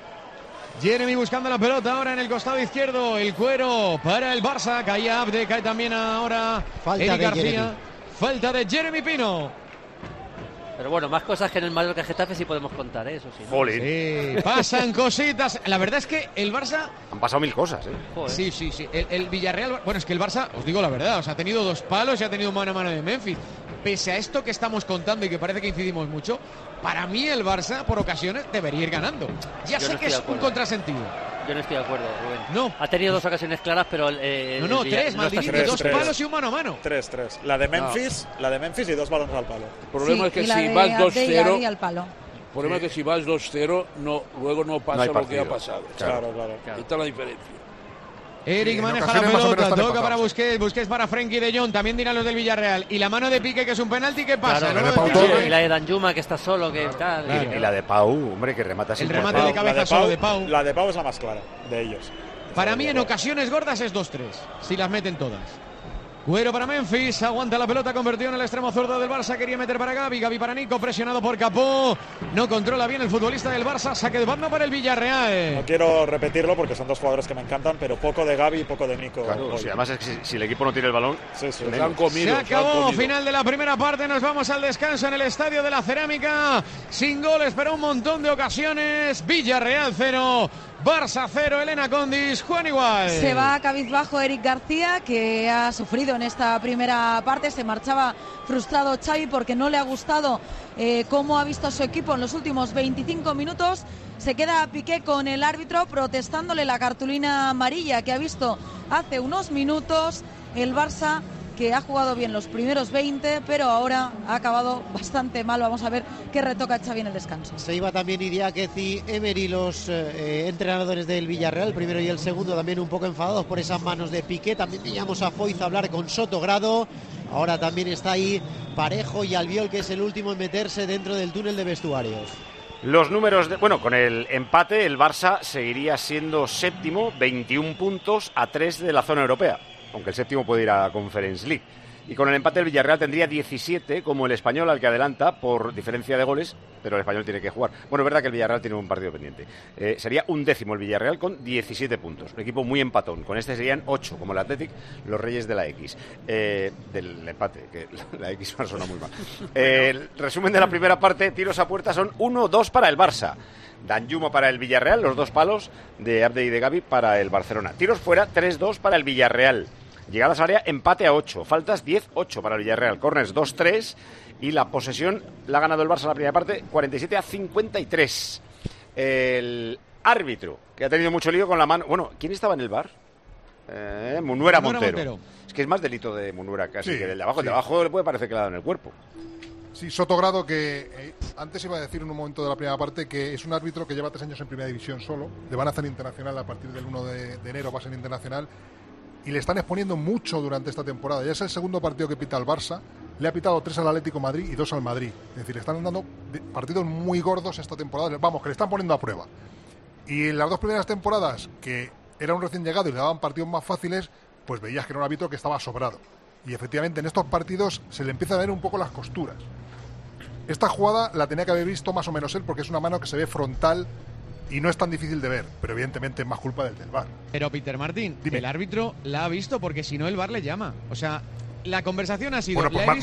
Jeremy buscando la pelota ahora en el costado izquierdo, el cuero para el Barça, caía Abde, cae también ahora Eric García. Jeremy. Falta de Jeremy Pino.
Pero bueno, más cosas que en el Mallorca Getafe sí podemos contar, eso sí, ¿no?
Sí, pasan cositas. La verdad es que el Barça...
Han pasado mil cosas, ¿eh?
Joder.
Sí. El Villarreal... Bueno, es que el Barça, os digo la verdad, o sea, ha tenido 2 palos y ha tenido mano a mano de Memphis. Pese a esto que estamos contando y que parece que incidimos mucho, para mí el Barça, por ocasiones, debería ir ganando. Ya sé que es un contrasentido.
Yo no estoy de acuerdo, Rubén.
No.
Ha tenido 2 ocasiones claras, pero...
no, 3, Maldini, 2 palos y un mano a mano.
3. La de Memphis, y 2 balones al palo.
El problema es que si vas 2-0... El problema es que si vas 2-0, luego no pasa lo que ha pasado.
Claro.
Ahí está la diferencia.
Eric maneja la pelota, toca para Busquets para Frenkie de Jong, también dirán los del Villarreal. Y la mano de Piqué, que es un penalti, ¿qué pasa?
Y la de Danjuma, que está solo, que tal.
Y la de Pau, hombre, que remata sin
el remate de cabeza solo de Pau.
La de Pau es la más clara de ellos.
Para mí, en ocasiones gordas es 2-3, si las meten todas. Cuero para Memphis, aguanta la pelota, convertido en el extremo zurdo del Barça, quería meter para Gavi para Nico, presionado por Capó, no controla bien el futbolista del Barça, saque de banda para el Villarreal.
No quiero repetirlo porque son 2 jugadores que me encantan, pero poco de Gavi y poco de Nico.
Claro, además es que si el equipo no tiene el balón,
se
han comido.
Se acabó, final de la primera parte, nos vamos al descanso en el Estadio de la Cerámica, sin goles, pero un montón de ocasiones, Villarreal 0. Barça 0, Elena Condis, Juan igual.
Se va a cabizbajo Eric García, que ha sufrido en esta primera parte. Se marchaba frustrado Xavi porque no le ha gustado cómo ha visto a su equipo en los últimos 25 minutos. Se queda Piqué con el árbitro protestándole la cartulina amarilla que ha visto hace unos minutos. El Barça que ha jugado bien los primeros 20, pero ahora ha acabado bastante mal. Vamos a ver qué retoca Xavi en el descanso.
Se iba también Idiáquez y Emery, los entrenadores del Villarreal, el primero y el segundo también un poco enfadados por esas manos de Piqué. También veíamos a Foyth hablar con Sotogrado. Ahora también está ahí Parejo y Albiol, que es el último en meterse dentro del túnel de vestuarios.
Los números, con el empate el Barça seguiría siendo séptimo, 21 puntos a 3 de la zona europea, aunque el séptimo puede ir a Conference League. Y con el empate el Villarreal tendría 17, como el Español, al que adelanta por diferencia de goles, pero el Español tiene que jugar. Bueno, es verdad que el Villarreal tiene un partido pendiente. Sería 11º el Villarreal con 17 puntos. Un equipo muy empatón. Con este serían 8, como el Athletic, los reyes de la X. Del empate, que la X me suena muy mal. El resumen de la primera parte, tiros a puerta son 1-2 para el Barça. Danjuma para el Villarreal, los 2 palos de Abde y de Gavi para el Barcelona. Tiros fuera, 3-2 para el Villarreal. Llegadas al área, empate a 8. Faltas 10-8 para el Villarreal. Corners 2-3. Y la posesión la ha ganado el Barça en la primera parte, 47-53. El árbitro, que ha tenido mucho lío con la mano. Bueno, ¿quién estaba en el VAR? Munuera Montero. Es que es más delito de Munuera casi que del de abajo. El de abajo le puede parecer que le ha dado en el cuerpo.
Sí, Sotogrado, que antes iba a decir en un momento de la primera parte que es un árbitro que lleva 3 años en primera división solo. Le van a hacer internacional a partir del 1 de enero, va a ser internacional. Y le están exponiendo mucho durante esta temporada. Ya es el segundo partido que pita al Barça. Le ha pitado 3 al Atlético de Madrid y 2 al Madrid. Es decir, le están dando partidos muy gordos esta temporada. Vamos, que le están poniendo a prueba. Y en las 2 primeras temporadas, que era un recién llegado y le daban partidos más fáciles, pues veías que era un árbitro que estaba sobrado. Y efectivamente en estos partidos se le empieza a ver un poco las costuras. Esta jugada la tenía que haber visto más o menos él, porque es una mano que se ve frontal y no es tan difícil de ver, pero evidentemente es más culpa del VAR.
Pero Peter Martín,
Dime.
el árbitro la ha visto porque si no el VAR le llama. O sea, la conversación ha sido...
Bueno, pues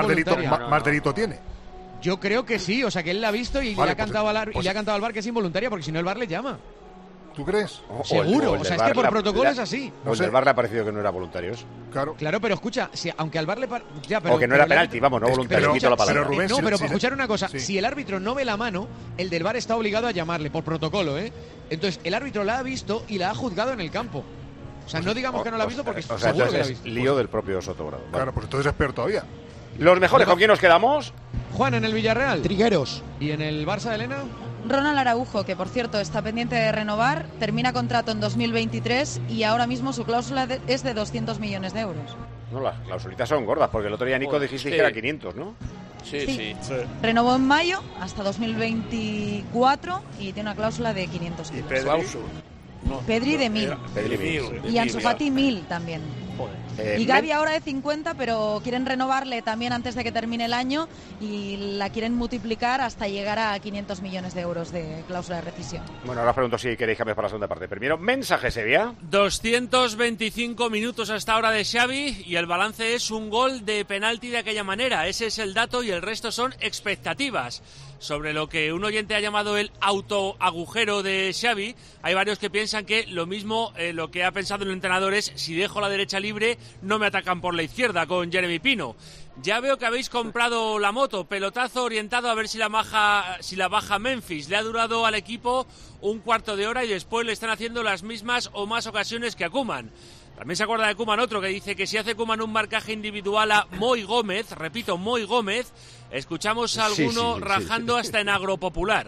más delito tiene.
Yo creo que sí, o sea que él la ha visto y le ha cantado al VAR que es involuntaria, porque si no el VAR le llama.
¿Tú crees?
Seguro, o sea, es que por protocolo es así.
No sé. El VAR le ha parecido que no era voluntario.
Claro,
pero escucha, aunque al VAR le...
o que no era penalti, vamos, no voluntario, quito la palabra.
Pero Rubén,
pero escuchar una cosa, si el árbitro no ve la mano, el del VAR está obligado a llamarle, por protocolo, ¿eh? Entonces, el árbitro la ha visto y la ha juzgado en el campo. O sea, no digamos que no la ha visto porque seguro que la ha visto.
Es lío del propio Sotogrado. Vale.
Claro, pues entonces es peor todavía.
Los mejores, ¿con quién nos quedamos?
Juan en el Villarreal.
Trigueros.
¿Y en el Barça, Elena?
Ronald Araujo, que por cierto está pendiente de renovar, termina contrato en 2023 y ahora mismo su cláusula es de 200 millones de euros.
No, las klausulitas son gordas, porque el otro día Nico dijiste que era 500, ¿no?
Sí. Renovó en mayo hasta 2024 y tiene una cláusula de 500 kilos. Pedri de 1000. Y Ansu Fati 1000 también. Y Gavi ahora de 50, pero quieren renovarle también antes de que termine el año y la quieren multiplicar hasta llegar a 500 millones de euros de cláusula de rescisión.
Bueno, ahora os pregunto si queréis cambiar para la segunda parte. Primero, mensaje, Sevilla.
225 minutos hasta ahora de Xavi y el balance es un gol de penalti de aquella manera. Ese es el dato y el resto son expectativas. Sobre lo que un oyente ha llamado el autoagujero de Xavi, hay varios que piensan que lo mismo lo que ha pensado el entrenador es: si dejo la derecha libre, no me atacan por la izquierda con Jeremy Pino. Ya veo que habéis comprado la moto, pelotazo orientado a ver si la baja Memphis. Le ha durado al equipo un cuarto de hora y después le están haciendo las mismas o más ocasiones que a Koeman. También se acuerda de Koeman otro que dice que si hace Koeman un marcaje individual a Moi Gómez, repito, Moi Gómez, escuchamos a alguno rajando hasta en Agropopular.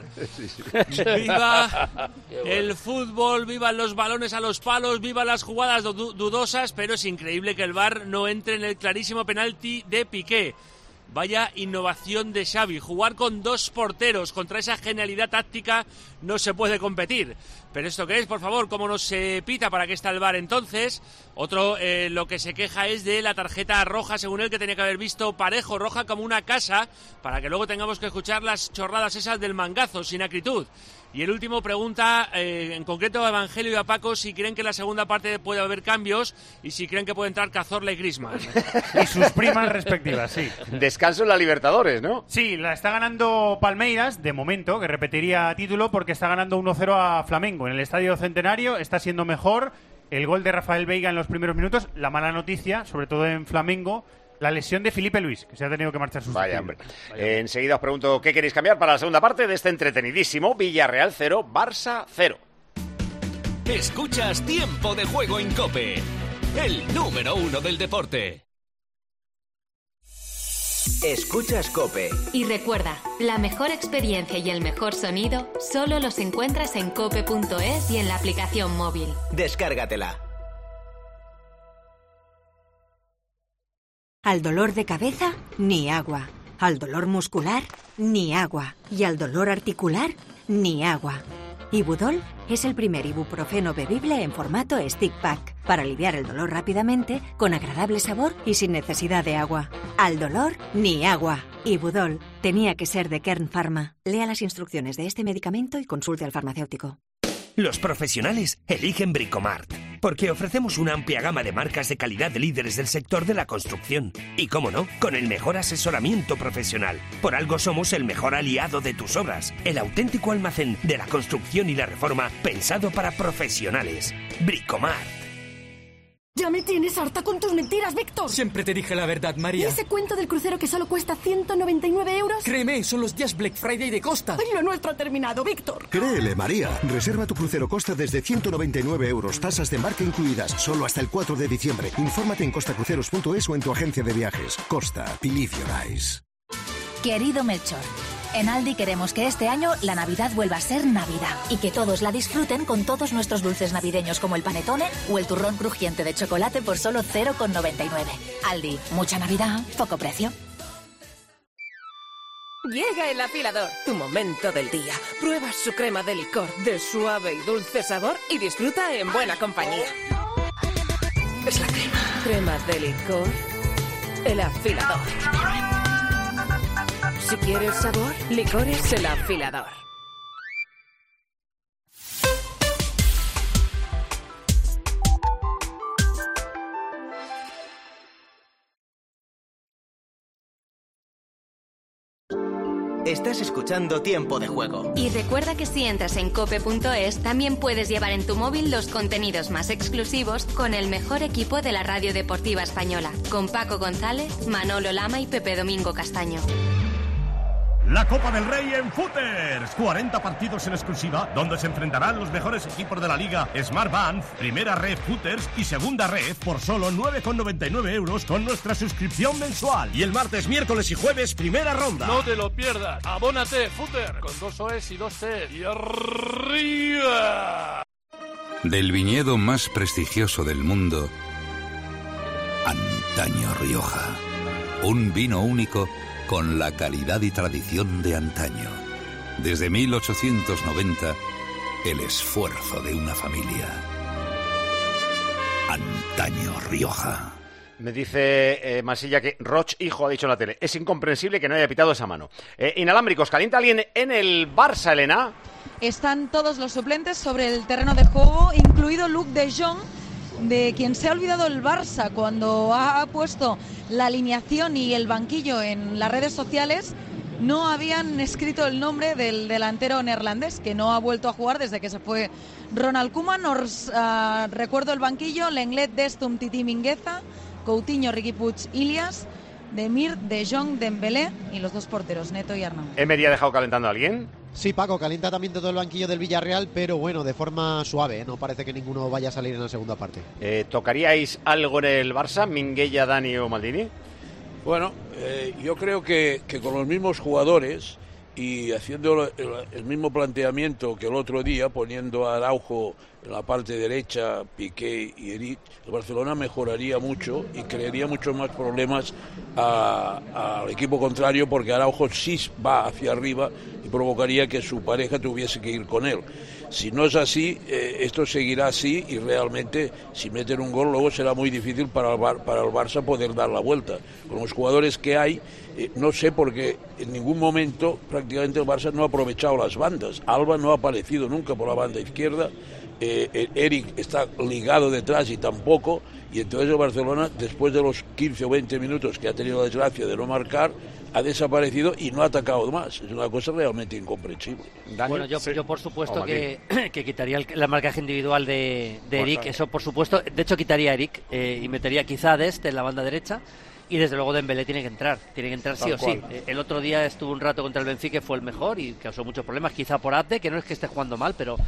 Viva el fútbol, vivan los balones a los palos, vivan las jugadas dudosas, pero es increíble que el VAR no entre en el clarísimo penalti de Piqué. Vaya innovación de Xavi, jugar con 2 porteros contra esa genialidad táctica no se puede competir. Pero ¿esto qué es? Por favor, ¿cómo no se pita? ¿Para qué está el VAR entonces? Otro lo que se queja es de la tarjeta roja, según él, que tenía que haber visto Parejo, roja como una casa, para que luego tengamos que escuchar las chorradas esas del mangazo, sin acritud. Y el último pregunta, en concreto a Evangelio y a Paco, si creen que en la segunda parte puede haber cambios y si creen que puede entrar Cazorla y Griezmann.
Y sus primas respectivas, sí.
Descanso en la Libertadores, ¿no?
Sí, la está ganando Palmeiras, de momento, que repetiría título porque está ganando 1-0 a Flamengo. En el Estadio Centenario está siendo mejor. El gol de Rafael Veiga en los primeros minutos. La mala noticia, sobre todo en Flamengo, la lesión de Felipe Luis, que se ha tenido que marchar sus.
Vaya, hombre. Enseguida os pregunto qué queréis cambiar para la segunda parte de este entretenidísimo Villarreal 0, Barça 0.
Escuchas Tiempo de Juego en COPE, el número 1 del deporte.
Escuchas COPE.
Y recuerda, la mejor experiencia y el mejor sonido solo los encuentras en cope.es y en la aplicación móvil.
Descárgatela.
Al dolor de cabeza, ni agua. Al dolor muscular, ni agua. Y al dolor articular, ni agua. Ibudol es el primer ibuprofeno bebible en formato stick pack para aliviar el dolor rápidamente, con agradable sabor y sin necesidad de agua. Al dolor, ni agua. Ibudol tenía que ser de Kern Pharma. Lea las instrucciones de este medicamento y consulte al farmacéutico.
Los profesionales eligen Bricomart, porque ofrecemos una amplia gama de marcas de calidad de líderes del sector de la construcción. Y cómo no, con el mejor asesoramiento profesional. Por algo somos el mejor aliado de tus obras. El auténtico almacén de la construcción y la reforma pensado para profesionales. Bricomart.
Ya me tienes harta con tus mentiras, Víctor.
Siempre te dije la verdad, María.
¿Y ese cuento del crucero que solo cuesta 199 euros?
Créeme, son los días Black Friday de Costa.
¡Ay, lo nuestro ha terminado, Víctor!
Créele, María. Reserva tu crucero Costa desde 199 euros, tasas de embarque incluidas, solo hasta el 4 de diciembre. Infórmate en costacruceros.es o en tu agencia de viajes. Costa, believe your eyes.
Querido Melchor, en Aldi queremos que este año la Navidad vuelva a ser Navidad y que todos la disfruten con todos nuestros dulces navideños como el panetone o el turrón crujiente de chocolate por solo 0,99. Aldi, mucha Navidad, poco precio.
Llega el afilador, tu momento del día. Prueba su crema de licor de suave y dulce sabor y disfruta en buena compañía. Es la crema de licor, el afilador. Si quieres sabor, licores el afilador.
Estás escuchando Tiempo de Juego.
Y recuerda que si entras en cope.es también puedes llevar en tu móvil los contenidos más exclusivos con el mejor equipo de la radio deportiva española, con Paco González, Manolo Lama y Pepe Domingo Castaño.
La Copa del Rey en Footers. 40 partidos en exclusiva, donde se enfrentarán los mejores equipos de la liga. Smart Band, primera red Footers y segunda red por solo 9,99 euros con nuestra suscripción mensual. Y el martes, miércoles y jueves, primera ronda.
No te lo pierdas. Abónate, Footer, con 2 OEs y 2 T. Y arriba.
Del viñedo más prestigioso del mundo, Antaño Rioja. Un vino único con la calidad y tradición de antaño. Desde 1890, el esfuerzo de una familia. Antaño Rioja.
Me dice Masilla que Roch, hijo, ha dicho en la tele. Es incomprensible que no haya pitado esa mano. Inalámbricos, ¿calienta alguien en el Barça, Elena?
Están todos los suplentes sobre el terreno de juego, incluido Luc de Jong, de quien se ha olvidado el Barça cuando ha puesto la alineación y el banquillo en las redes sociales. No habían escrito el nombre del delantero neerlandés, que no ha vuelto a jugar desde que se fue Ronald Koeman. Recuerdo el banquillo: Lenglet, Destum, Titi, Mingueza, Coutinho, Riqui Puig, Ilias, Demir, De Jong, Dembélé y los 2 porteros, Neto y Arnau.
¿Emery ha dejado calentando a alguien?
Sí, Paco, calienta también todo el banquillo del Villarreal, pero bueno, de forma suave, ¿eh? No parece que ninguno vaya a salir en la segunda parte.
¿Tocaríais algo en el Barça, Minguella, Dani o Maldini?
Bueno, yo creo que con los mismos jugadores y haciendo el mismo planteamiento que el otro día, poniendo a Araujo en la parte derecha, Piqué y Eric, el Barcelona mejoraría mucho y crearía muchos más problemas al equipo contrario, porque Araujo sí va hacia arriba y provocaría que su pareja tuviese que ir con él. Si no es así, esto seguirá así y realmente si meten un gol luego será muy difícil para el Barça poder dar la vuelta. Con los jugadores que hay, no sé, porque en ningún momento prácticamente el Barça no ha aprovechado las bandas. Alba no ha aparecido nunca por la banda izquierda, Eric está ligado detrás y tampoco, y entonces el Barcelona, después de los 15 o 20 minutos que ha tenido la desgracia de no marcar, ha desaparecido y no ha atacado más. Es una cosa realmente incomprensible.
Bueno, yo por supuesto que quitaría la marcaje individual de Eric, eso por supuesto. De hecho quitaría a Eric y metería quizá a Dest en la banda derecha. Y desde luego Dembélé tiene que entrar sí o sí. El otro día estuvo un rato contra el Benfica, que fue el mejor y causó muchos problemas, quizá por Abde, que no es que esté jugando mal, pero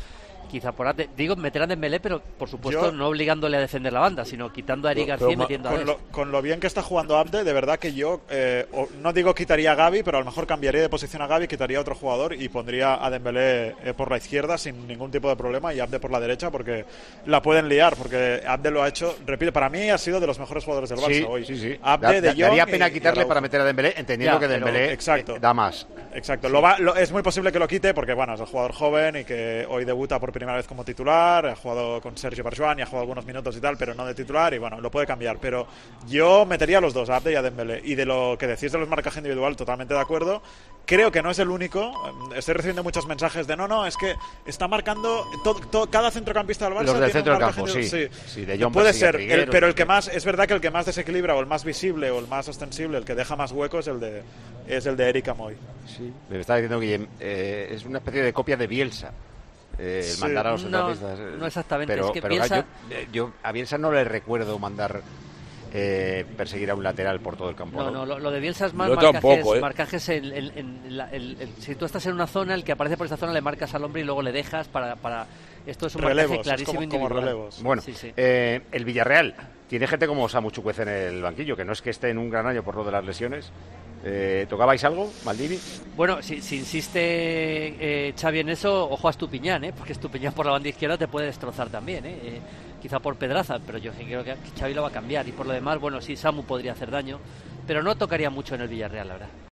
quizá por Abde. Digo, meter a Dembélé, pero por supuesto no obligándole a defender la banda, sino quitando a Eric García y metiendo a Dest.
Con lo bien que está jugando Abde, de verdad que yo, no digo quitaría a Gavi, pero a lo mejor cambiaría de posición a Gavi, quitaría a otro jugador y pondría a Dembélé por la izquierda sin ningún tipo de problema y Abde por la derecha, porque la pueden liar, porque Abde lo ha hecho, repito, para mí ha sido de los mejores jugadores del Barça hoy.
Sí.
Abde, De Jong,
daría pena quitarle para meter a Dembélé, entendiendo que Dembélé da más.
Exacto, es muy posible que lo quite porque bueno, es un jugador joven y que hoy debuta por primera vez como titular, ha jugado con Sergio Barjuan y ha jugado algunos minutos y tal, pero no de titular y bueno, lo puede cambiar, pero yo metería a los dos, a Abde y a Dembélé. Y de lo que decís de los marcajes individual, totalmente de acuerdo. Creo que no es el único, estoy recibiendo muchos mensajes de no, es que está marcando cada centrocampista del Barça.
Los del centro del campo,
sí. De Jong puede ser, pero el que más, es verdad que el que más desequilibra o el más visible o el más ostensible, el que deja más hueco es el de Eric Amoy.
Sí, me está diciendo Guillem, es una especie de copia de Bielsa. El mandar a los centralistas.
No exactamente,
pero,
es que
pero
Bielsa...
yo a Bielsa no le recuerdo mandar perseguir a un lateral por todo el campo.
No, lo de Bielsa es más marcajes si tú estás en una zona, el que aparece por esa zona le marcas al hombre y luego le dejas para esto es un marcaje clarísimo
como relevos.
Bueno, sí. El Villarreal tiene gente como Samu Chukwueze en el banquillo, que no es que esté en un gran año por lo de las lesiones. ¿Tocabais algo, Maldini?
Bueno, si insiste Xavi en eso, ojo a Estupiñán, porque Estupiñán por la banda izquierda te puede destrozar también, quizá por Pedraza, pero yo creo que Xavi lo va a cambiar. Y por lo demás, bueno, sí, Samu podría hacer daño, pero no tocaría mucho en el Villarreal, la verdad.